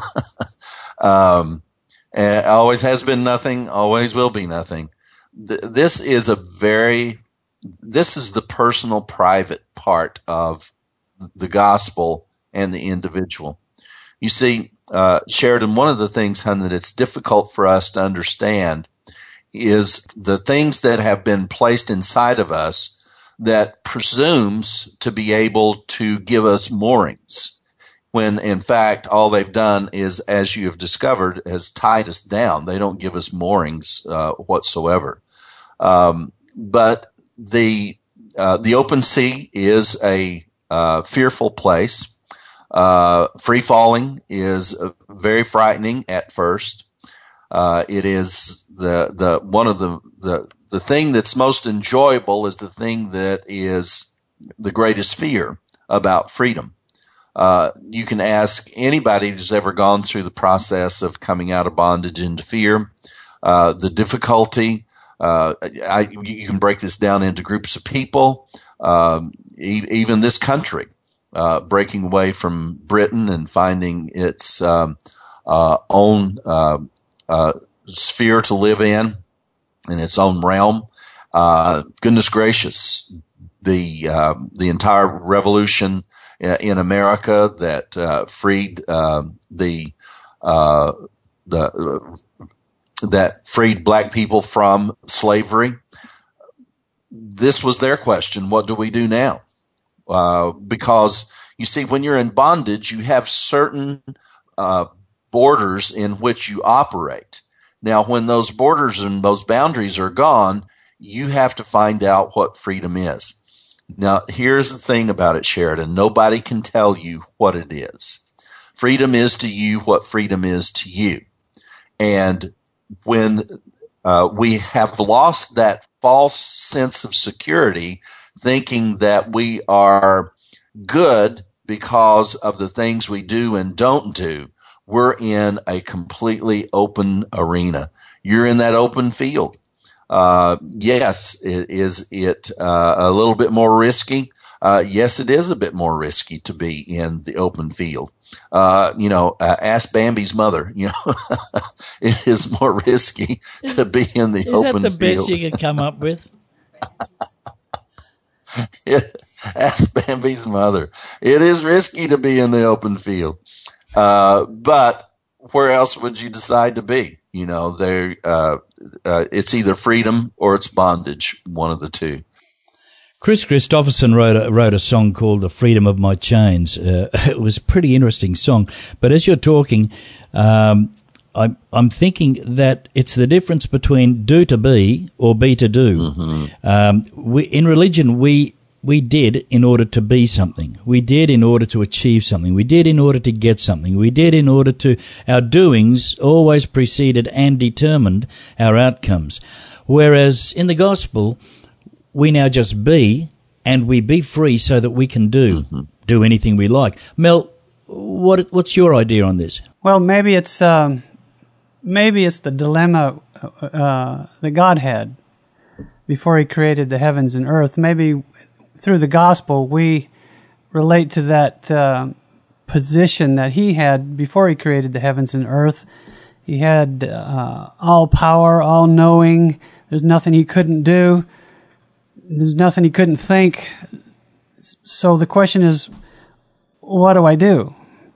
Speaker 4: Always has been nothing, always will be nothing. This is the personal, private part of the gospel and the individual. You see, Sheridan, one of the things, hon, that it's difficult for us to understand is the things that have been placed inside of us that presumes to be able to give us moorings, when in fact all they've done is, as you have discovered, has tied us down. They don't give us moorings whatsoever. But the open sea is a fearful place. Free falling is very frightening at first. It is the thing that's most enjoyable is the thing that is the greatest fear about freedom. You can ask anybody who's ever gone through the process of coming out of bondage into fear, the difficulty. You can break this down into groups of people, even this country, breaking away from Britain and finding its own sphere to live in its own realm. Goodness gracious, the entire revolution in America that freed that freed black people from slavery. This was their question. What do we do now? Because you see, when you're in bondage, you have certain borders in which you operate. Now, when those borders and those boundaries are gone, you have to find out what freedom is. Now, here's the thing about it, Sheridan. Nobody can tell you what it is. Freedom is to you what freedom is to you. And when we have lost that false sense of security, thinking that we are good because of the things we do and don't do, we're in a completely open arena. You're in that open field. Yes, is it a little bit more risky? Yes, it is a bit more risky to be in the open field. Ask Bambi's mother. It is more risky to be in the open field.
Speaker 3: Is that the best you could come up with?
Speaker 4: Ask Bambi's mother. It is risky to be in the open field. But where else would you decide to be? it's either freedom or it's bondage, one of the two.
Speaker 3: Chris Christopherson wrote a song called "The Freedom of My Chains." It was a pretty interesting song. But as you're talking, I'm thinking that it's the difference between do to be or be to do. Mm-hmm. In religion, we did in order to be something. We did in order to achieve something. We did in order to get something. We did in order to, our doings always preceded and determined our outcomes. Whereas in the gospel, we now just be, and we be free so that we can do anything we like. Mel, what's your idea on this?
Speaker 5: Well, maybe it's the dilemma that God had before He created the heavens and earth. Maybe through the gospel we relate to that position that He had before He created the heavens and earth. He had all power, all knowing. There's nothing He couldn't do. There's nothing He couldn't think. So the question is, what do I do?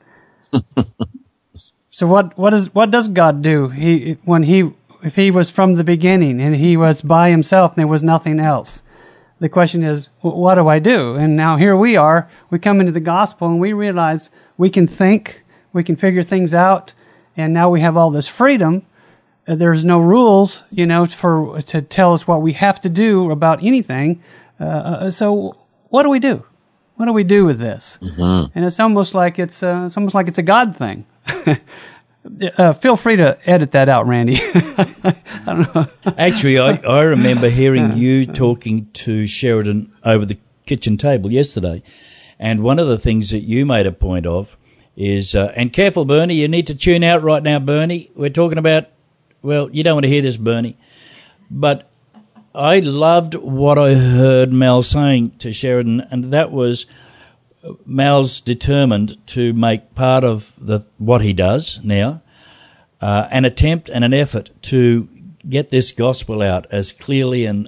Speaker 5: So what does God do? If He was from the beginning and He was by Himself and there was nothing else, the question is, what do I do? And now here we are. We come into the gospel and we realize we can think, we can figure things out, and now we have all this freedom. There's no rules, to tell us what we have to do about anything. So what do we do? What do we do with this? Mm-hmm. And it's almost like it's a God thing. Feel free to edit that out, Randy. I don't know.
Speaker 3: Actually, I remember hearing you talking to Sheridan over the kitchen table yesterday, and one of the things that you made a point of is, and careful, Bernie, you need to tune out right now, Bernie. We're talking about, well, you don't want to hear this, Bernie, but I loved what I heard Mel saying to Sheridan, and that was Mel's determined to make part of what he does now an attempt and an effort to get this gospel out as clearly and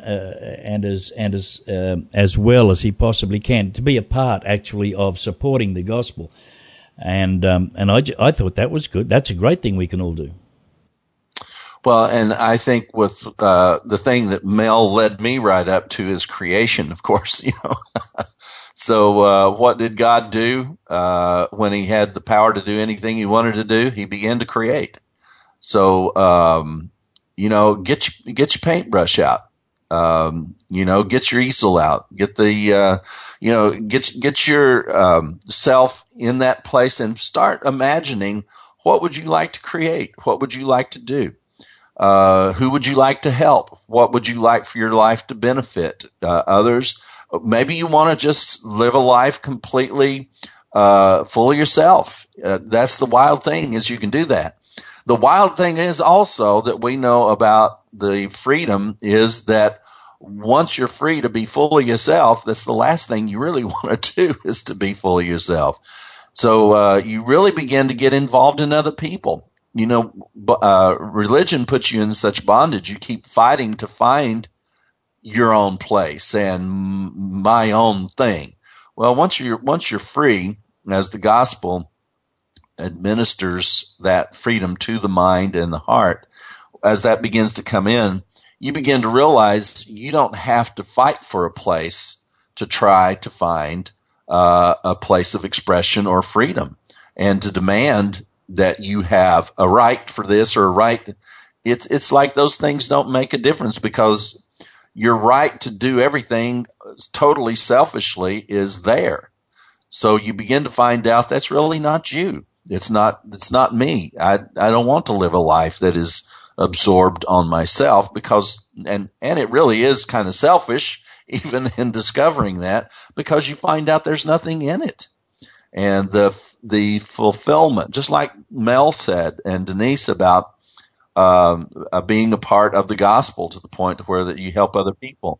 Speaker 3: as well as he possibly can, to be a part actually of supporting the gospel, and I thought that was good. That's a great thing we can all do.
Speaker 4: Well, and I think with the thing that Mel led me right up to is creation, of course, So what did God do when He had the power to do anything He wanted to do? He began to create. So get your paintbrush out. Get your easel out. Get the get your self in that place and start imagining, what would you like to create? What would you like to do? Who would you like to help? What would you like for your life to benefit others? Maybe you want to just live a life completely full of yourself. That's the wild thing, is you can do that. The wild thing is also that we know about the freedom is that once you're free to be full of yourself, that's the last thing you really want to do, is to be full of yourself. So you really begin to get involved in other people. Religion puts you in such bondage. You keep fighting to find your own place and my own thing. Well, once you're free, as the gospel administers that freedom to the mind and the heart, as that begins to come in, you begin to realize you don't have to fight for a place to try to find a place of expression or freedom, and to demand that you have a right for this or a right. It's like those things don't make a difference, because your right to do everything totally selfishly is there. So you begin to find out that's really not you. It's not me. I don't want to live a life that is absorbed on myself, because and it really is kind of selfish, even in discovering that, because you find out there's nothing in it. And the fulfillment, just like Mel said and Denise about being a part of the gospel to the point where that you help other people.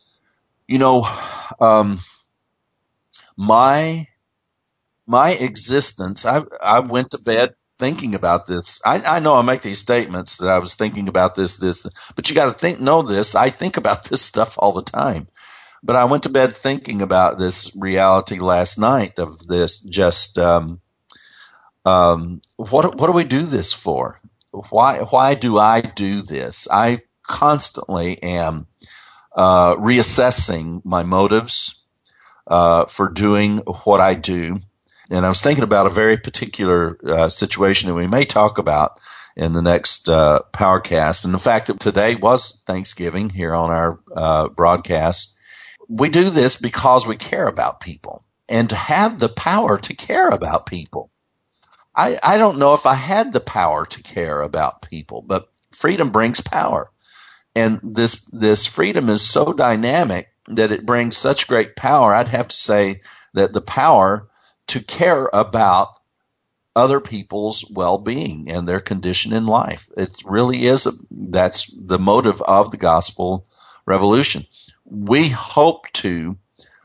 Speaker 4: My existence, I went to bed thinking about this. I know I make these statements that I was thinking about this, but you got to know this. I think about this stuff all the time. But I went to bed thinking about this reality last night of this, just what do we do this for? why do I do this? I constantly am reassessing my motives for doing what I do. And I was thinking about a very particular situation that we may talk about in the next Powercast. And the fact that today was Thanksgiving here on our broadcast. We do this because we care about people, and to have the power to care about people. I don't know if I had the power to care about people, but freedom brings power. And this freedom is so dynamic that it brings such great power. I'd have to say that the power to care about other people's well-being and their condition in life. It really is. That's the motive of the Gospel Revolution. We hope to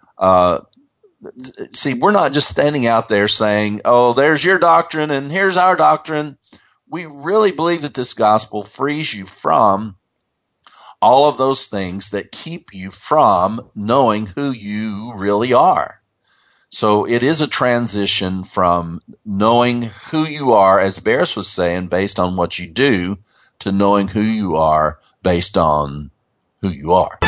Speaker 4: see, we're not just standing out there saying, oh, there's your doctrine and here's our doctrine. We really believe that this gospel frees you from all of those things that keep you from knowing who you really are. So it is a transition from knowing who you are, as Barris was saying, based on what you do, to knowing who you are based on who you are.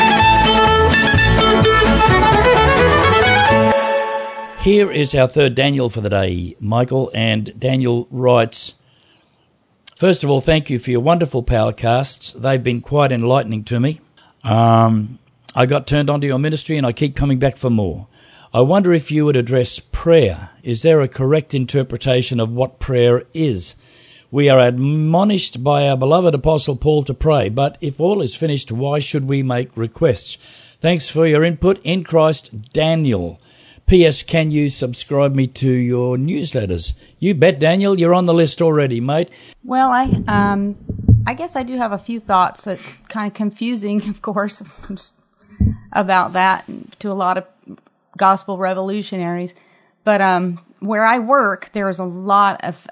Speaker 3: Here is our third Daniel for the day, Michael, and Daniel writes, first of all, thank you for your wonderful Powercasts. They've been quite enlightening to me. I got turned on to your ministry and I keep coming back for more. I wonder if you would address prayer. Is there a correct interpretation of what prayer is? We are admonished by our beloved Apostle Paul to pray, but if all is finished, why should we make requests? Thanks for your input. In Christ, Daniel. P.S. Can you subscribe me to your newsletters? You bet, Daniel. You're on the list already, mate.
Speaker 6: Well, I guess I do have a few thoughts. It's kind of confusing, of course, about that to a lot of gospel revolutionaries. But where I work, there's a lot of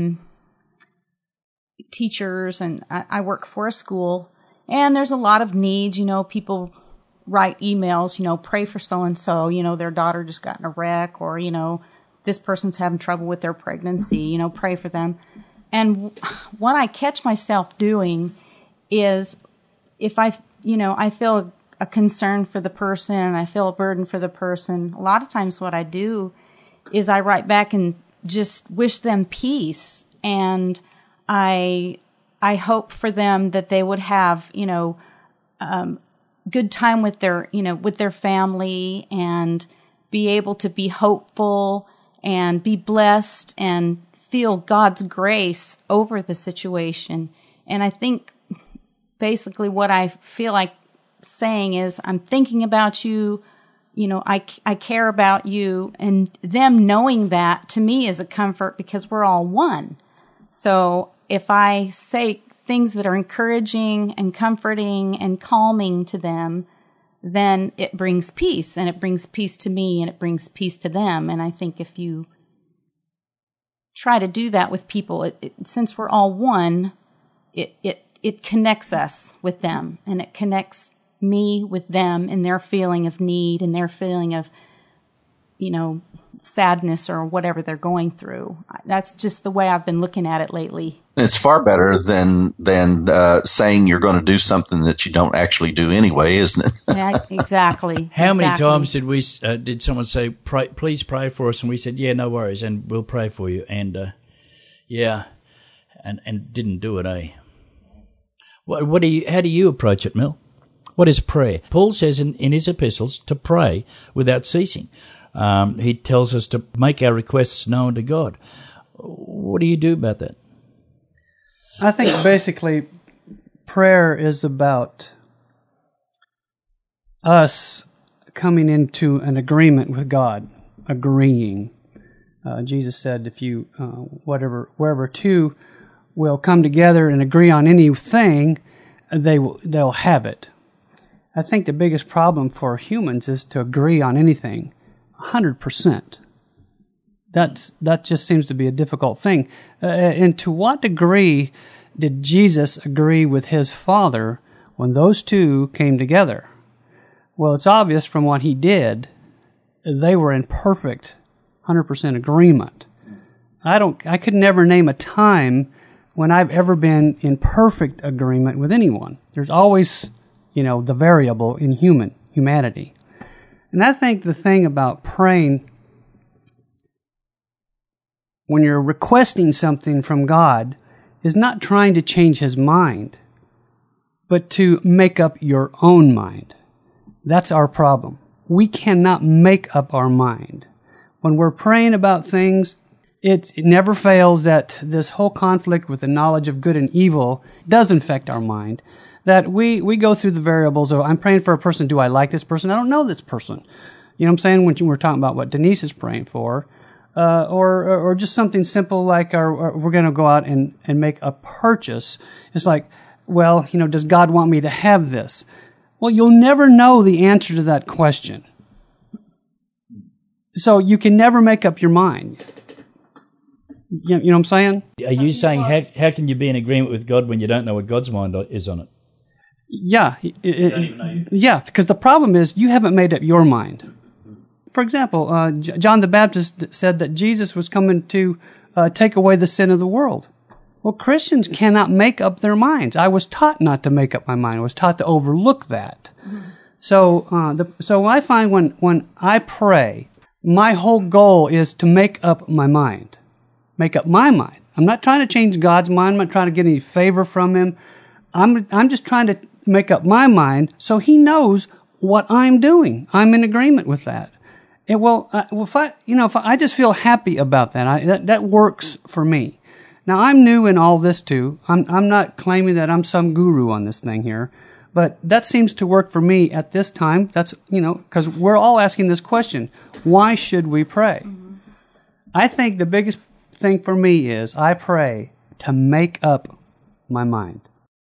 Speaker 6: teachers, and I work for a school, and there's a lot of needs. You know, people write emails, you know, pray for so-and-so, you know, their daughter just got in a wreck, or, you know, this person's having trouble with their pregnancy, you know, pray for them. And what I catch myself doing is if I feel a concern for the person and I feel a burden for the person, a lot of times what I do is I write back and just wish them peace. And I hope for them that they would have, you know, good time with their family, and be able to be hopeful and be blessed and feel God's grace over the situation. And I think basically what I feel like saying is, I'm thinking about you, you know, I care about you, and them knowing that to me is a comfort, because we're all one. So if I say things that are encouraging and comforting and calming to them, then it brings peace, and it brings peace to me, and it brings peace to them. And I think if you try to do that with people, since we're all one, it connects us with them, and it connects me with them in their feeling of need and their feeling of, you know, sadness or whatever they're going through. That's just the way I've been looking at it lately.
Speaker 4: It's far better than saying you're going to do something that you don't actually do anyway, isn't it?
Speaker 6: Yeah, exactly.
Speaker 3: How many times did someone say, please pray for us? And we said, yeah, no worries, and we'll pray for you. And and didn't do it, eh? How do you approach it, Mel? What is prayer? Paul says in his epistles to pray without ceasing. He tells us to make our requests known to God. What do you do about that?
Speaker 5: I think basically prayer is about us coming into an agreement with God, agreeing. Jesus said, if you, wherever two will come together and agree on anything, they'll have it. I think the biggest problem for humans is to agree on anything 100%. That just seems to be a difficult thing. And to what degree did Jesus agree with his Father when those two came together? Well, it's obvious from what he did. They were in perfect 100% agreement. I could never name a time when I've ever been in perfect agreement with anyone. There's always, the variable in humanity. And I think the thing about praying, when you're requesting something from God, is not trying to change His mind, but to make up your own mind. That's our problem. We cannot make up our mind. When we're praying about things, it never fails that this whole conflict with the knowledge of good and evil does infect our mind. That we go through the variables of, I'm praying for a person, do I like this person? I don't know this person. You know what I'm saying? When we're talking about what Denise is praying for, or just something simple like we're going to go out and make a purchase. It's like, well, does God want me to have this? Well, you'll never know the answer to that question. So you can never make up your mind. You know what I'm saying?
Speaker 3: Are you saying how can you be in agreement with God when you don't know what God's mind is on it?
Speaker 5: Yeah. Yeah, because the problem is you haven't made up your mind. For example, John the Baptist said that Jesus was coming to take away the sin of the world. Well, Christians cannot make up their minds. I was taught not to make up my mind. I was taught to overlook that. Mm-hmm. So I find when I pray, my whole goal is to make up my mind. Make up my mind. I'm not trying to change God's mind. I'm not trying to get any favor from Him. I'm just trying to make up my mind so He knows what I'm doing. I'm in agreement with that. If I just feel happy about that, that works for me. Now, I'm new in all this too. I'm not claiming that I'm some guru on this thing here, but that seems to work for me at this time. That's, because we're all asking this question: why should we pray? Mm-hmm. I think the biggest thing for me is I pray to make up my mind.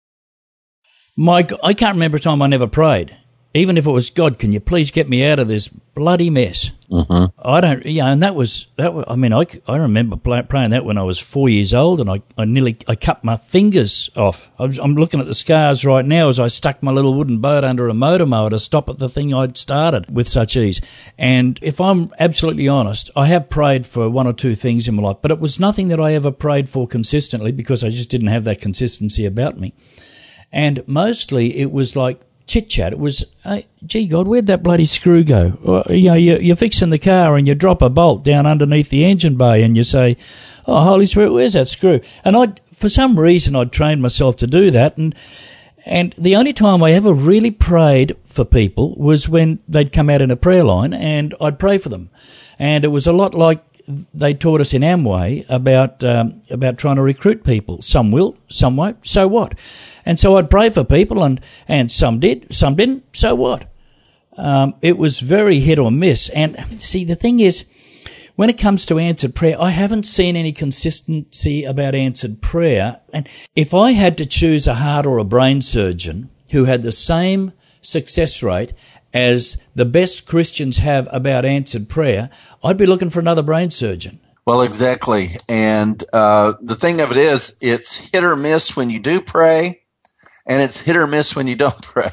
Speaker 3: Mike, I can't remember a time I never prayed. Even if it was, God, can you please get me out of this bloody mess? Mm-hmm. I don't, and that was, I remember praying that when I was 4 years old, and I cut my fingers off. I'm looking at the scars right now as I stuck my little wooden boat under a motor mower to stop at the thing I'd started with such ease. And if I'm absolutely honest, I have prayed for one or two things in my life, but it was nothing that I ever prayed for consistently because I just didn't have that consistency about me. And mostly it was like chit-chat. It was, hey, gee, God, where'd that bloody screw go? You're fixing the car and you drop a bolt down underneath the engine bay and you say, oh, Holy Spirit, where's that screw? And for some reason, I'd trained myself to do that. And the only time I ever really prayed for people was when they'd come out in a prayer line and I'd pray for them. And it was a lot like they taught us in Amway about trying to recruit people. Some will, some won't. So what? And so I'd pray for people, and some did, some didn't. So what? It was very hit or miss. And see, the thing is, when it comes to answered prayer, I haven't seen any consistency about answered prayer. And if I had to choose a heart or a brain surgeon who had the same success rate as the best Christians have about answered prayer, I'd be looking for another brain surgeon.
Speaker 4: Well, exactly. And the thing of it is, it's hit or miss when you do pray, and it's hit or miss when you don't pray.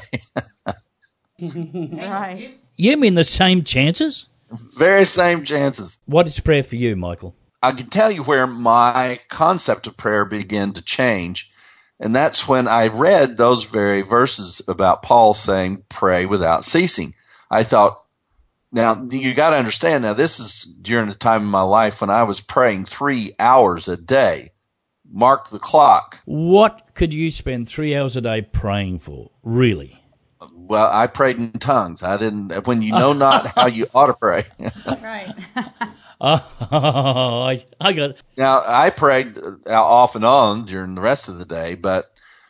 Speaker 6: Right.
Speaker 3: You mean the same chances?
Speaker 4: Very same chances.
Speaker 3: What is prayer for you, Michael?
Speaker 4: I can tell you where my concept of prayer began to change, and that's when I read those very verses about Paul saying, pray without ceasing. I thought, now, you got to understand, now this is during the time in my life when I was praying 3 hours a day. Mark the clock.
Speaker 3: What could you spend 3 hours a day praying for, really?
Speaker 4: Well, I prayed in tongues. I didn't, when you know not how you ought to pray.
Speaker 6: Right.
Speaker 3: I got it.
Speaker 4: Now, I prayed off and on during the rest of the day, but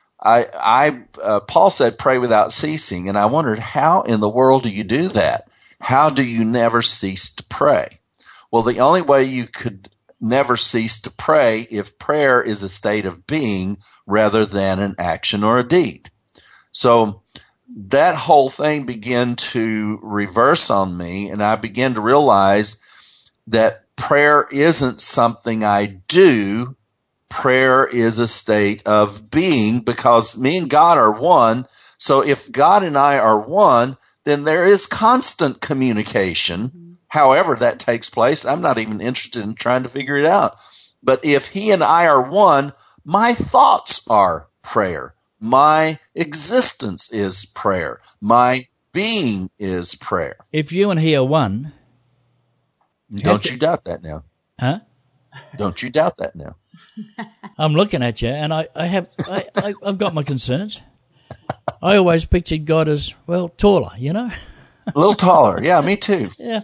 Speaker 4: Paul said pray without ceasing, and I wondered, how in the world do you do that? How do you never cease to pray? Well, the only way you could never cease to pray if prayer is a state of being rather than an action or a deed. So that whole thing began to reverse on me, and I began to realize that prayer isn't something I do. Prayer is a state of being, because me and God are one. So if God and I are one, then there is constant communication. However that takes place, I'm not even interested in trying to figure it out. But if He and I are one, My thoughts are prayer. My existence is prayer. My being is prayer.
Speaker 3: If you and he are one...
Speaker 4: Don't you doubt that now.
Speaker 3: Huh?
Speaker 4: Don't you doubt that now.
Speaker 3: I'm looking at you, and I've got my concerns. I always pictured God as, well, taller, you know?
Speaker 4: A little taller. Yeah, me too.
Speaker 3: Yeah.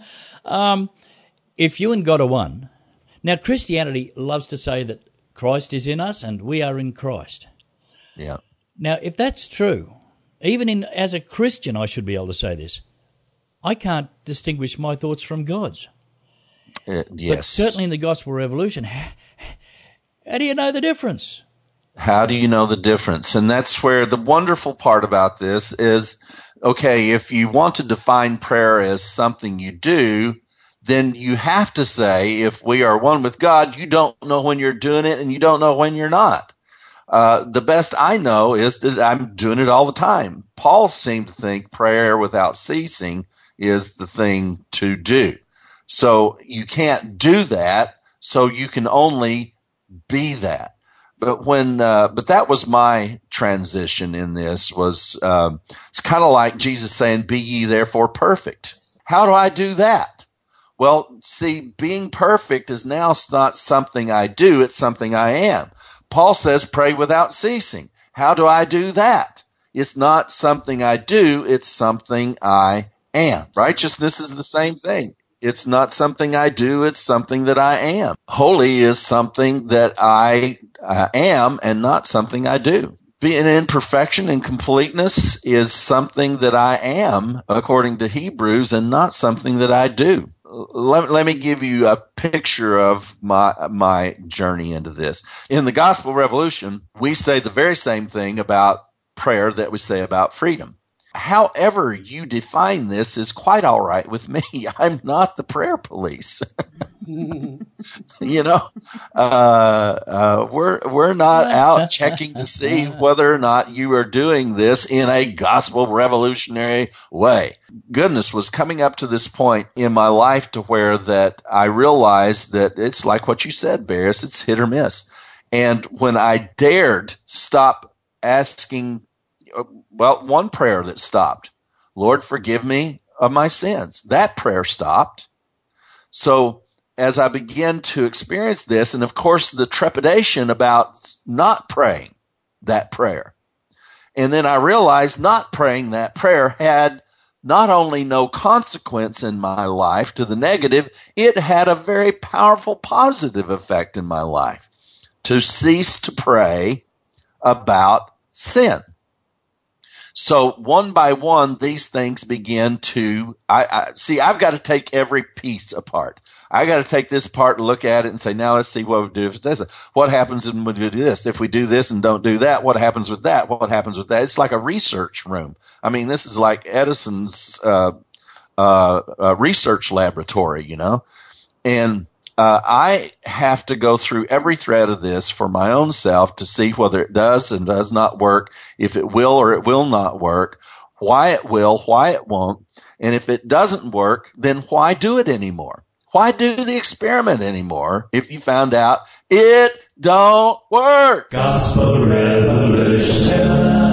Speaker 3: If you and God are one... Now, Christianity loves to say that Christ is in us and we are in Christ.
Speaker 4: Yeah.
Speaker 3: Now, if that's true, even as a Christian, I should be able to say this, I can't distinguish my thoughts from God's.
Speaker 4: Yes.
Speaker 3: But certainly in the Gospel Revolution, how do you know the difference?
Speaker 4: How do you know the difference? And that's where the wonderful part about this is, okay, if you want to define prayer as something you do, then you have to say, if we are one with God, you don't know when you're doing it and you don't know when you're not. The best I know is that I'm doing it all the time. Paul seemed to think prayer without ceasing is the thing to do. So you can't do that, so you can only be that. But but that was my transition in this was, it's kind of like Jesus saying, be ye therefore perfect. How do I do that? Well, see, being perfect is now not something I do, it's something I am. Paul says, pray without ceasing. How do I do that? It's not something I do, it's something I am. Righteousness is the same thing. It's not something I do, it's something that I am. Holy is something that I am and not something I do. Being in perfection and completeness is something that I am, according to Hebrews, and not something that I do. Let me give you a picture of my journey into this. In the Gospel Revolution, we say the very same thing about prayer that we say about freedom. However you define this is quite all right with me. I'm not the prayer police. You know, we're not out checking to see whether or not you are doing this in a gospel revolutionary way. Goodness was coming up to this point in my life to where that I realized that it's like what you said, Barris, it's hit or miss. And when I dared stop asking, well, one prayer that stopped, Lord, forgive me of my sins. That prayer stopped. So as I began to experience this, and of course the trepidation about not praying that prayer, and then I realized not praying that prayer had not only no consequence in my life to the negative, it had a very powerful positive effect in my life. To cease to pray about sin. So one by one, these things begin to, I've got to take every piece apart. I got to take this part and look at it and say, now let's see what we do if this. What happens when we do this? If we do this and don't do that, what happens with that? What happens with that? It's like a research room. I mean, this is like Edison's research laboratory, you know. And I have to go through every thread of this for my own self to see whether it does and does not work, if it will or it will not work, why it will, why it won't, and if it doesn't work, then why do it anymore? Why do the experiment anymore if you found out it don't work?
Speaker 8: Gospel Revolution.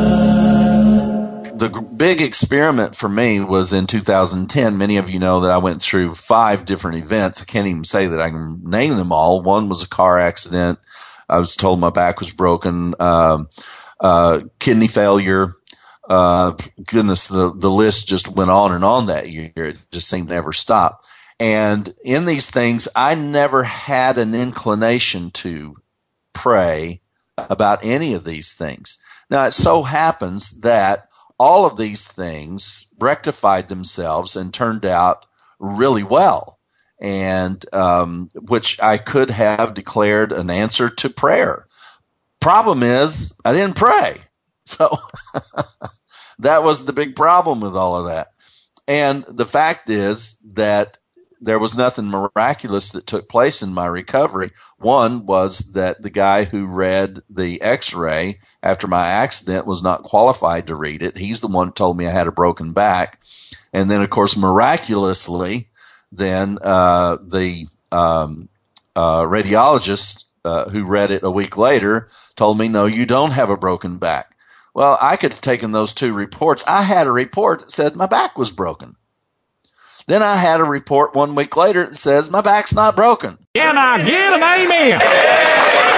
Speaker 4: The big experiment for me was in 2010. Many of you know that I went through 5 different events. I can't even say that I can name them all. One was a car accident. I was told my back was broken, kidney failure. Goodness, the list just went on and on that year. It just seemed to never stop. And in these things, I never had an inclination to pray about any of these things. Now, it so happens that all of these things rectified themselves and turned out really well, and which I could have declared an answer to prayer. Problem is, I didn't pray. So that was the big problem with all of that. And the fact is that there was nothing miraculous that took place in my recovery. One was that the guy who read the x-ray after my accident was not qualified to read it. He's the one who told me I had a broken back. And then, of course, miraculously, then the radiologist who read it a week later told me, no, you don't have a broken back. Well, I could have taken those two reports. I had a report that said my back was broken. Then I had a report 1 week later that says my back's not broken.
Speaker 8: Can I get an amen?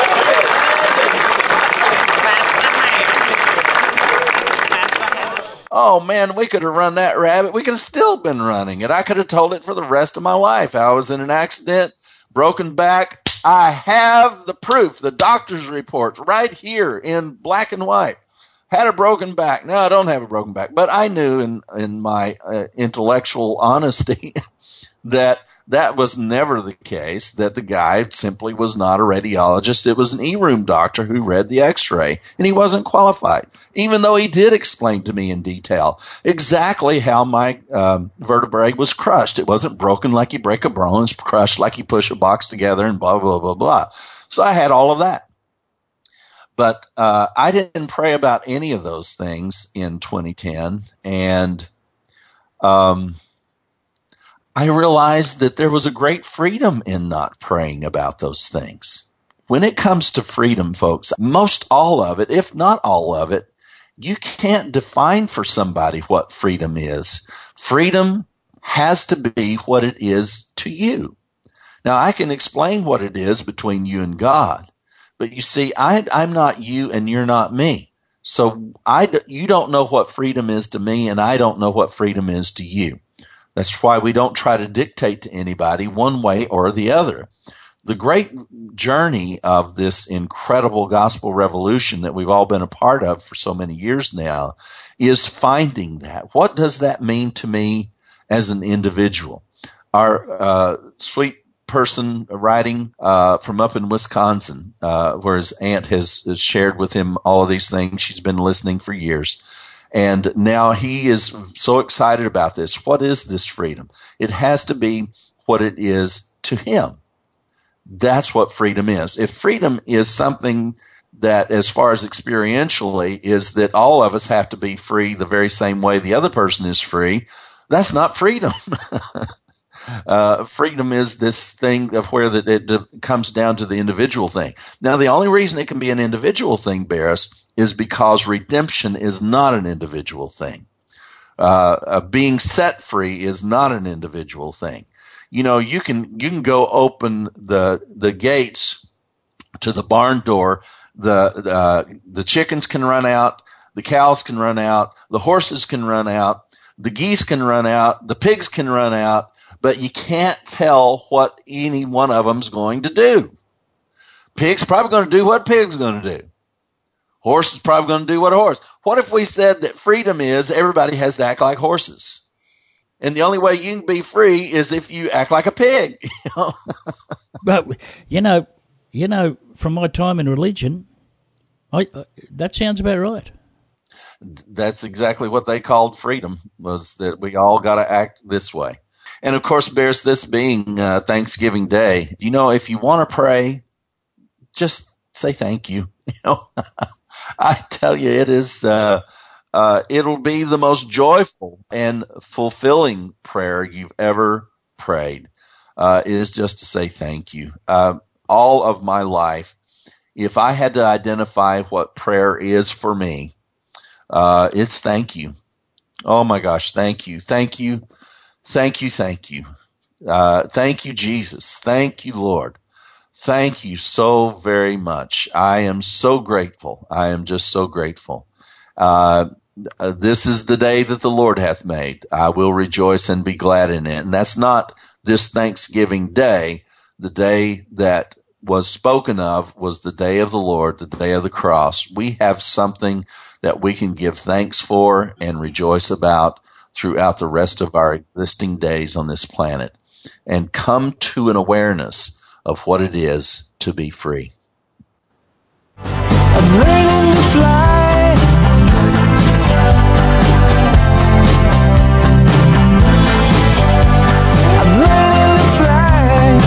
Speaker 4: Oh, man, we could have run that rabbit. We could have still been running it. I could have told it for the rest of my life. I was in an accident, broken back. I have the proof, the doctor's report right here in black and white. Had a broken back. No, I don't have a broken back. But I knew in my intellectual honesty that was never the case, that the guy simply was not a radiologist. It was an E-room doctor who read the x-ray, and he wasn't qualified, even though he did explain to me in detail exactly how my vertebrae was crushed. It wasn't broken like you break a bone. It's crushed like you push a box together and blah, blah, blah, blah. So I had all of that. But I didn't pray about any of those things in 2010, and I realized that there was a great freedom in not praying about those things. When it comes to freedom, folks, most all of it, if not all of it, you can't define for somebody what freedom is. Freedom has to be what it is to you. Now, I can explain what it is between you and God. But you see, I'm not you and you're not me. So you don't know what freedom is to me, and I don't know what freedom is to you. That's why we don't try to dictate to anybody one way or the other. The great journey of this incredible gospel revolution that we've all been a part of for so many years now is finding that. What does that mean to me as an individual? Our sweet person writing from up in Wisconsin, where his aunt has shared with him all of these things. She's been listening for years. And now he is so excited about this. What is this freedom? It has to be what it is to him. That's what freedom is. If freedom is something that, as far as experientially, is that all of us have to be free the very same way the other person is free, that's not freedom. Freedom is this thing of where it comes down to the individual thing. Now, the only reason it can be an individual thing, Barris, is because redemption is not an individual thing. Being set free is not an individual thing. You know, you can go open the gates to the barn door. The chickens can run out, the cows can run out, the horses can run out, the geese can run out, the pigs can run out. But you can't tell what any one of them's going to do. Pig's probably going to do what pig's going to do. Horse is probably going to do what a horse. What if we said that freedom is everybody has to act like horses? And the only way you can be free is if you act like a pig.
Speaker 3: But, you know, from my time in religion, that sounds about right.
Speaker 4: That's exactly what they called freedom, was that we all got to act this way. And, of course, Bears, this being Thanksgiving Day, you know, if you want to pray, just say thank you. You know, I tell you, it is it'll be the most joyful and fulfilling prayer you've ever prayed, is just to say thank you. All of my life, if I had to identify what prayer is for me, it's thank you. Oh, my gosh, thank you. Thank you. Thank you, thank you. Thank you, Jesus. Thank you, Lord. Thank you so very much. I am so grateful. I am just so grateful. This is the day that the Lord hath made. I will rejoice and be glad in it. And that's not this Thanksgiving Day. The day that was spoken of was the day of the Lord, the day of the cross. We have something that we can give thanks for and rejoice about throughout the rest of our existing days on this planet, and come to an awareness of what it is to be free.
Speaker 8: I'm learning to fly. I'm learning to fly.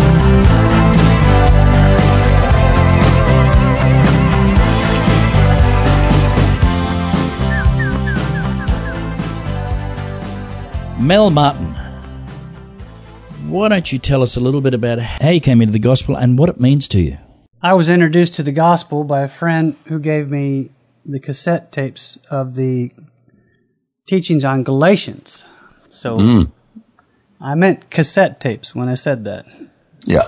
Speaker 3: Mel Martin, why don't you tell us a little bit about how you came into the gospel and what it means to you?
Speaker 5: I was introduced to the gospel by a friend who gave me the cassette tapes of the teachings on Galatians. So I meant cassette tapes when I said that.
Speaker 4: Yeah.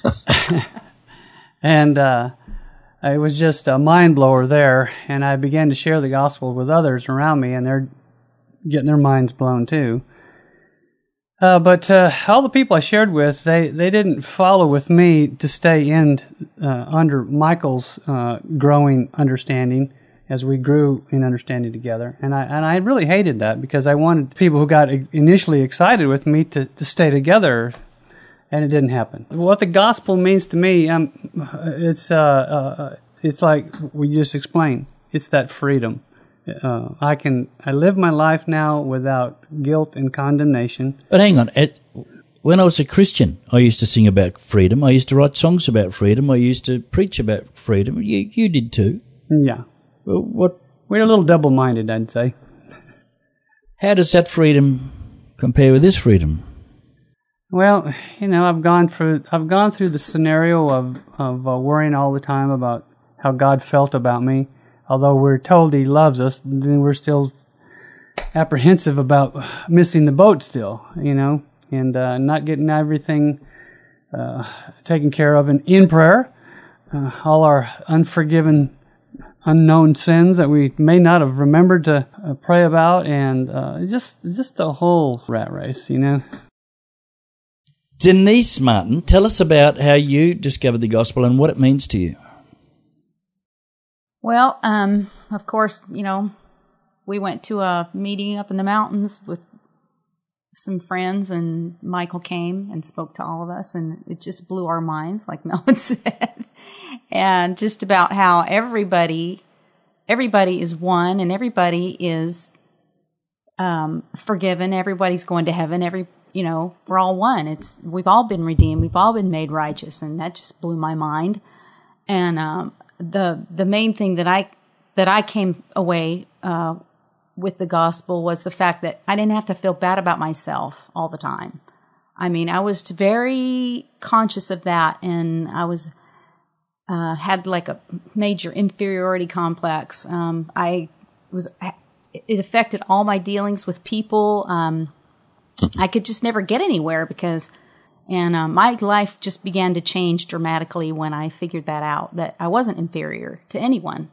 Speaker 5: And it was just a mind blower there, and I began to share the gospel with others around me, and they're getting their minds blown too. But all the people I shared with, they didn't follow with me to stay in under Michael's growing understanding as we grew in understanding together. And I really hated that, because I wanted people who got initially excited with me to stay together, and it didn't happen. What the gospel means to me, it's like we just explained. It's that freedom. I live my life now without guilt and condemnation.
Speaker 3: But hang on, when I was a Christian, I used to sing about freedom. I used to write songs about freedom. I used to preach about freedom. You did too.
Speaker 5: Yeah.
Speaker 3: Well,
Speaker 5: we're a little double-minded, I'd say.
Speaker 3: How does that freedom compare with this freedom?
Speaker 5: Well, I've gone through the scenario of worrying all the time about how God felt about me. Although we're told He loves us, then we're still apprehensive about missing the boat still, and not getting everything taken care of in prayer. All our unforgiven, unknown sins that we may not have remembered to pray about, and just the whole rat race,
Speaker 3: Denise Martin, tell us about how you discovered the gospel and what it means to you.
Speaker 6: Well, of course, we went to a meeting up in the mountains with some friends, and Michael came and spoke to all of us, and it just blew our minds, like Melvin said, and just about how everybody is one, and everybody is forgiven. Everybody's going to heaven. We're all one. We've all been redeemed. We've all been made righteous, and that just blew my mind. And the main thing that I came away with the gospel was the fact that I didn't have to feel bad about myself all the time. I mean, I was very conscious of that, and I was had like a major inferiority complex. It affected all my dealings with people. I could just never get anywhere and my life just began to change dramatically when I figured that out, that I wasn't inferior to anyone,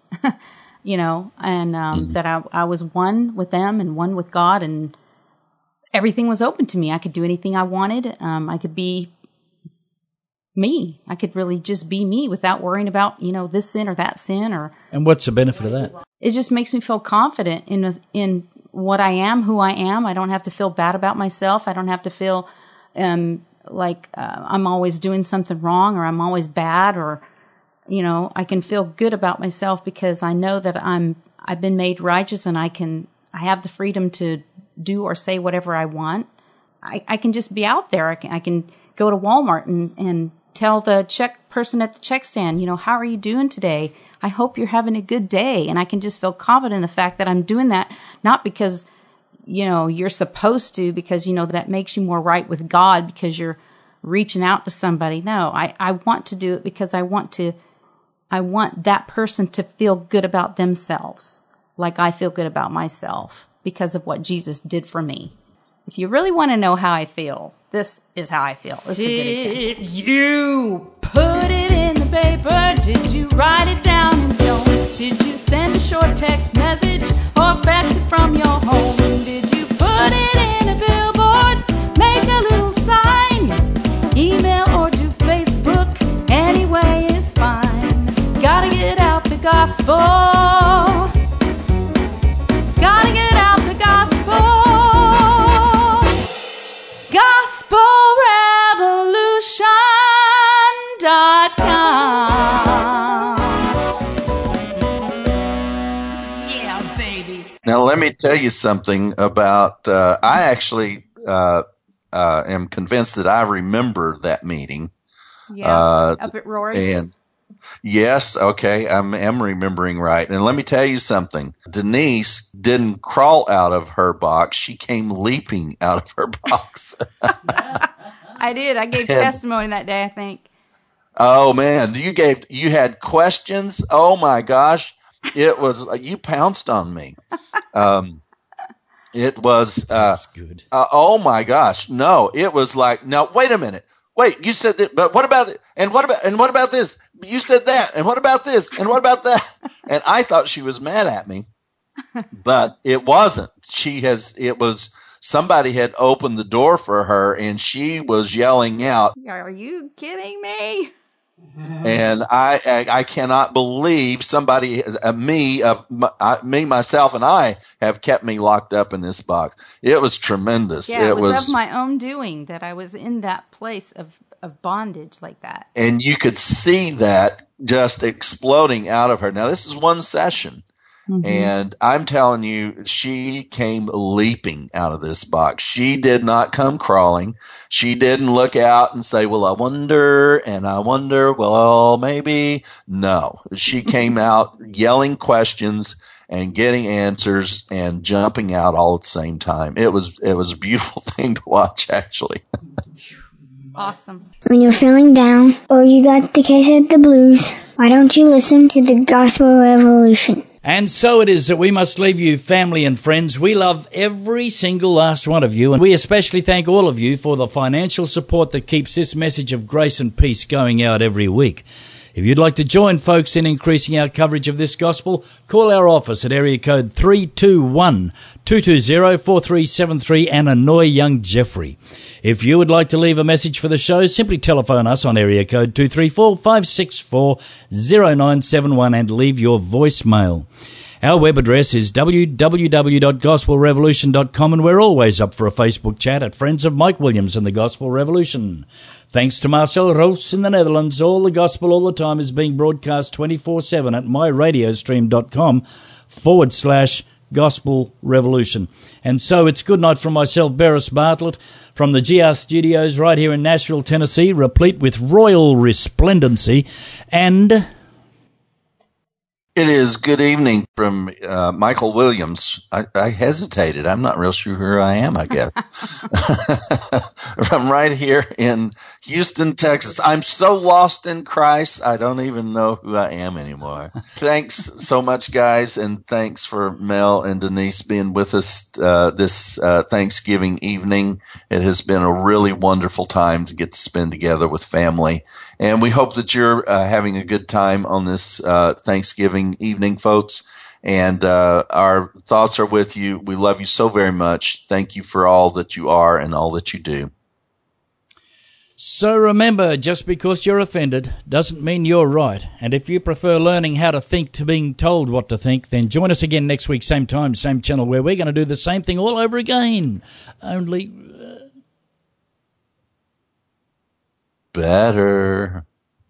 Speaker 6: and that I was one with them and one with God, and everything was open to me. I could do anything I wanted. I could be me. I could really just be me without worrying about, this sin or that sin.
Speaker 3: And what's the benefit of that?
Speaker 6: It just makes me feel confident in what I am, who I am. I don't have to feel bad about myself. I don't have to feel like I'm always doing something wrong, or I'm always bad, or I can feel good about myself because I know that I've been made righteous, and I have the freedom to do or say whatever I want. I can just be out there. I can go to Walmart and tell the check person at the check stand, how are you doing today? I hope you're having a good day. And I can just feel confident in the fact that I'm doing that, not because you're supposed to, because, that makes you more right with God because you're reaching out to somebody. No, I want to do it because I want that person to feel good about themselves, like I feel good about myself because of what Jesus did for me. If you really want to know how I feel, this is how I feel. This is a good example.
Speaker 11: Did you put it in the paper? Did you write it down in stone? Did you send a short text message or fax it from your home? Did you put it in a billboard? Make a little sign? Email or do Facebook? Anyway is fine. Gotta get out the gospel. Gotta get out the gospel. Yeah, baby.
Speaker 4: Now, let me tell you something about, I actually am convinced that I remember that meeting.
Speaker 6: Yeah, up at Roar's.
Speaker 4: And yes, okay, I am remembering right. And let me tell you something. Denise didn't crawl out of her box. She came leaping out of her box.
Speaker 6: I did. I gave testimony that day, I think.
Speaker 4: Oh man, you had questions. Oh my gosh, you pounced on me. It was
Speaker 3: That's good.
Speaker 4: oh my gosh, no, it was like, no, wait a minute. Wait, you said that, but what about it? And what about this? You said that, and what about this? And what about that? And I thought she was mad at me, but it wasn't. Somebody had opened the door for her, and she was yelling out.
Speaker 6: Are you kidding me?
Speaker 4: And I cannot believe somebody, me, myself, and I have kept me locked up in this box. It was tremendous.
Speaker 6: Yeah, it was of my own doing that I was in that place of bondage like that.
Speaker 4: And you could see that just exploding out of her. Now, this is one session. Mm-hmm. And I'm telling you, she came leaping out of this box. She did not come crawling. She didn't look out and say, well, I wonder, well, maybe. No, she came out yelling questions and getting answers and jumping out all at the same time. It was a beautiful thing to watch, actually.
Speaker 6: Awesome.
Speaker 12: When you're feeling down or you got the case of the blues, why don't you listen to the Gospel Revolution?
Speaker 3: And so it is that we must leave you, family and friends. We love every single last one of you, and we especially thank all of you for the financial support that keeps this message of grace and peace going out every week. If you'd like to join folks in increasing our coverage of this gospel, call our office at area code 321-220-4373 and annoy young Jeffrey. If you would like to leave a message for the show, simply telephone us on area code 234-564-0971 and leave your voicemail. Our web address is www.gospelrevolution.com, and we're always up for a Facebook chat at Friends of Mike Williams and the Gospel Revolution. Thanks to Marcel Roos in the Netherlands, all the gospel all the time is being broadcast 24/7 at myradiostream.com/Gospel Revolution. And so it's good night from myself, Beres Bartlett, from the GR Studios right here in Nashville, Tennessee, replete with royal resplendency. And
Speaker 4: it is good evening from Michael Williams. I hesitated. I'm not real sure who I am, I guess. I'm right here in Houston, Texas. I'm so lost in Christ, I don't even know who I am anymore. Thanks so much, guys, and thanks for Mel and Denise being with us this Thanksgiving evening. It has been a really wonderful time to get to spend together with family, and we hope that you're having a good time on this Thanksgiving evening, folks. And our thoughts are with you. We love you so very much. Thank you for all that you are and all that you do.
Speaker 3: so remember, just because you're offended doesn't mean you're right. And if you prefer learning how to think to being told what to think, then join us again next week, same time, same channel, where we're going to do the same thing all over again. Only
Speaker 4: better.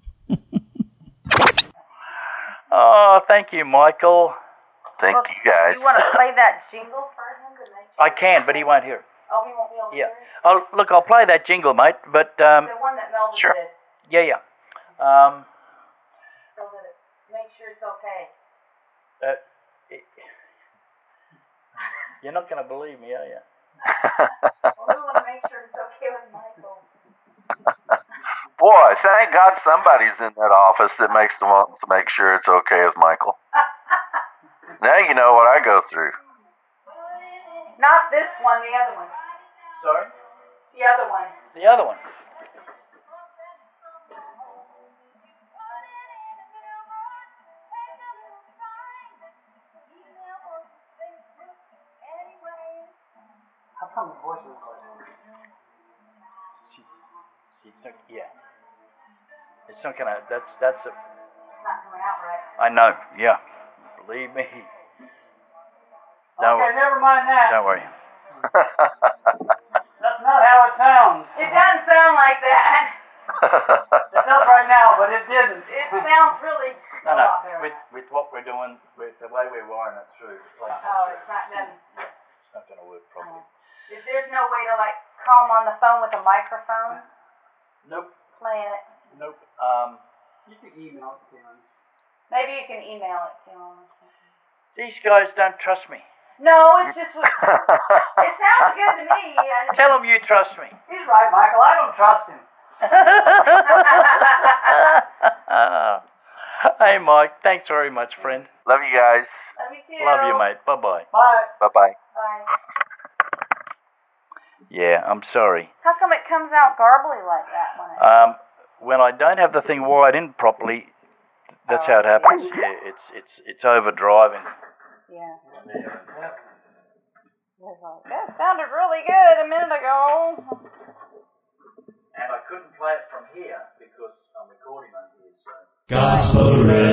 Speaker 3: Oh, thank you, Michael.
Speaker 4: Thank you, guys.
Speaker 6: You want to play that jingle for him?
Speaker 3: I can, but he won't hear it.
Speaker 6: Oh, he won't be able to hear it?
Speaker 3: Oh, look, I'll play that jingle, mate, but...
Speaker 6: the one that Melvin
Speaker 3: sure.
Speaker 6: did.
Speaker 3: Yeah.
Speaker 6: So that it make sure it's okay.
Speaker 3: You're not going to believe me, are you?
Speaker 6: Well, we want to make sure it's okay with Michael.
Speaker 4: Boy, thank God somebody's in that office that makes them want to make sure it's okay with Michael. Now you know what I go through.
Speaker 6: Not this one, the other one.
Speaker 3: Sorry?
Speaker 6: The other one.
Speaker 3: The other one.
Speaker 5: How come the voice is like
Speaker 3: Yeah. It's not going to... That's a...
Speaker 6: It's not coming out right.
Speaker 3: I know, yeah. Believe me.
Speaker 5: Okay, never mind that.
Speaker 3: Don't worry.
Speaker 5: That's not how it sounds.
Speaker 6: It doesn't sound like that.
Speaker 5: It does right now, but it didn't.
Speaker 6: It sounds really...
Speaker 3: No. With what we're doing, with the way we're wiring it through,
Speaker 6: it's not done.
Speaker 3: It's not going to work properly.
Speaker 6: There's no way to, call him on the phone with a microphone?
Speaker 3: Nope.
Speaker 6: Playing it?
Speaker 3: Nope.
Speaker 5: You can email it to him.
Speaker 6: Maybe you can email it to him.
Speaker 3: These guys don't trust me.
Speaker 6: No, it's just... it sounds good to me.
Speaker 3: Tell them you trust me.
Speaker 5: He's right, Michael. I don't trust him.
Speaker 3: Hey, Mike. Thanks very much, friend.
Speaker 4: Love you guys.
Speaker 6: Love you too.
Speaker 3: Love you, mate. Bye-bye.
Speaker 6: Bye.
Speaker 4: Bye-bye.
Speaker 6: Bye.
Speaker 3: Yeah, I'm sorry.
Speaker 6: How come it comes out garbly like that
Speaker 3: When I don't have the thing wired in properly, that's how it happens. Yeah, it's overdriving.
Speaker 6: Yeah. That sounded really good a minute ago.
Speaker 3: And I couldn't play it from here because I'm recording on here, so...
Speaker 8: Gospel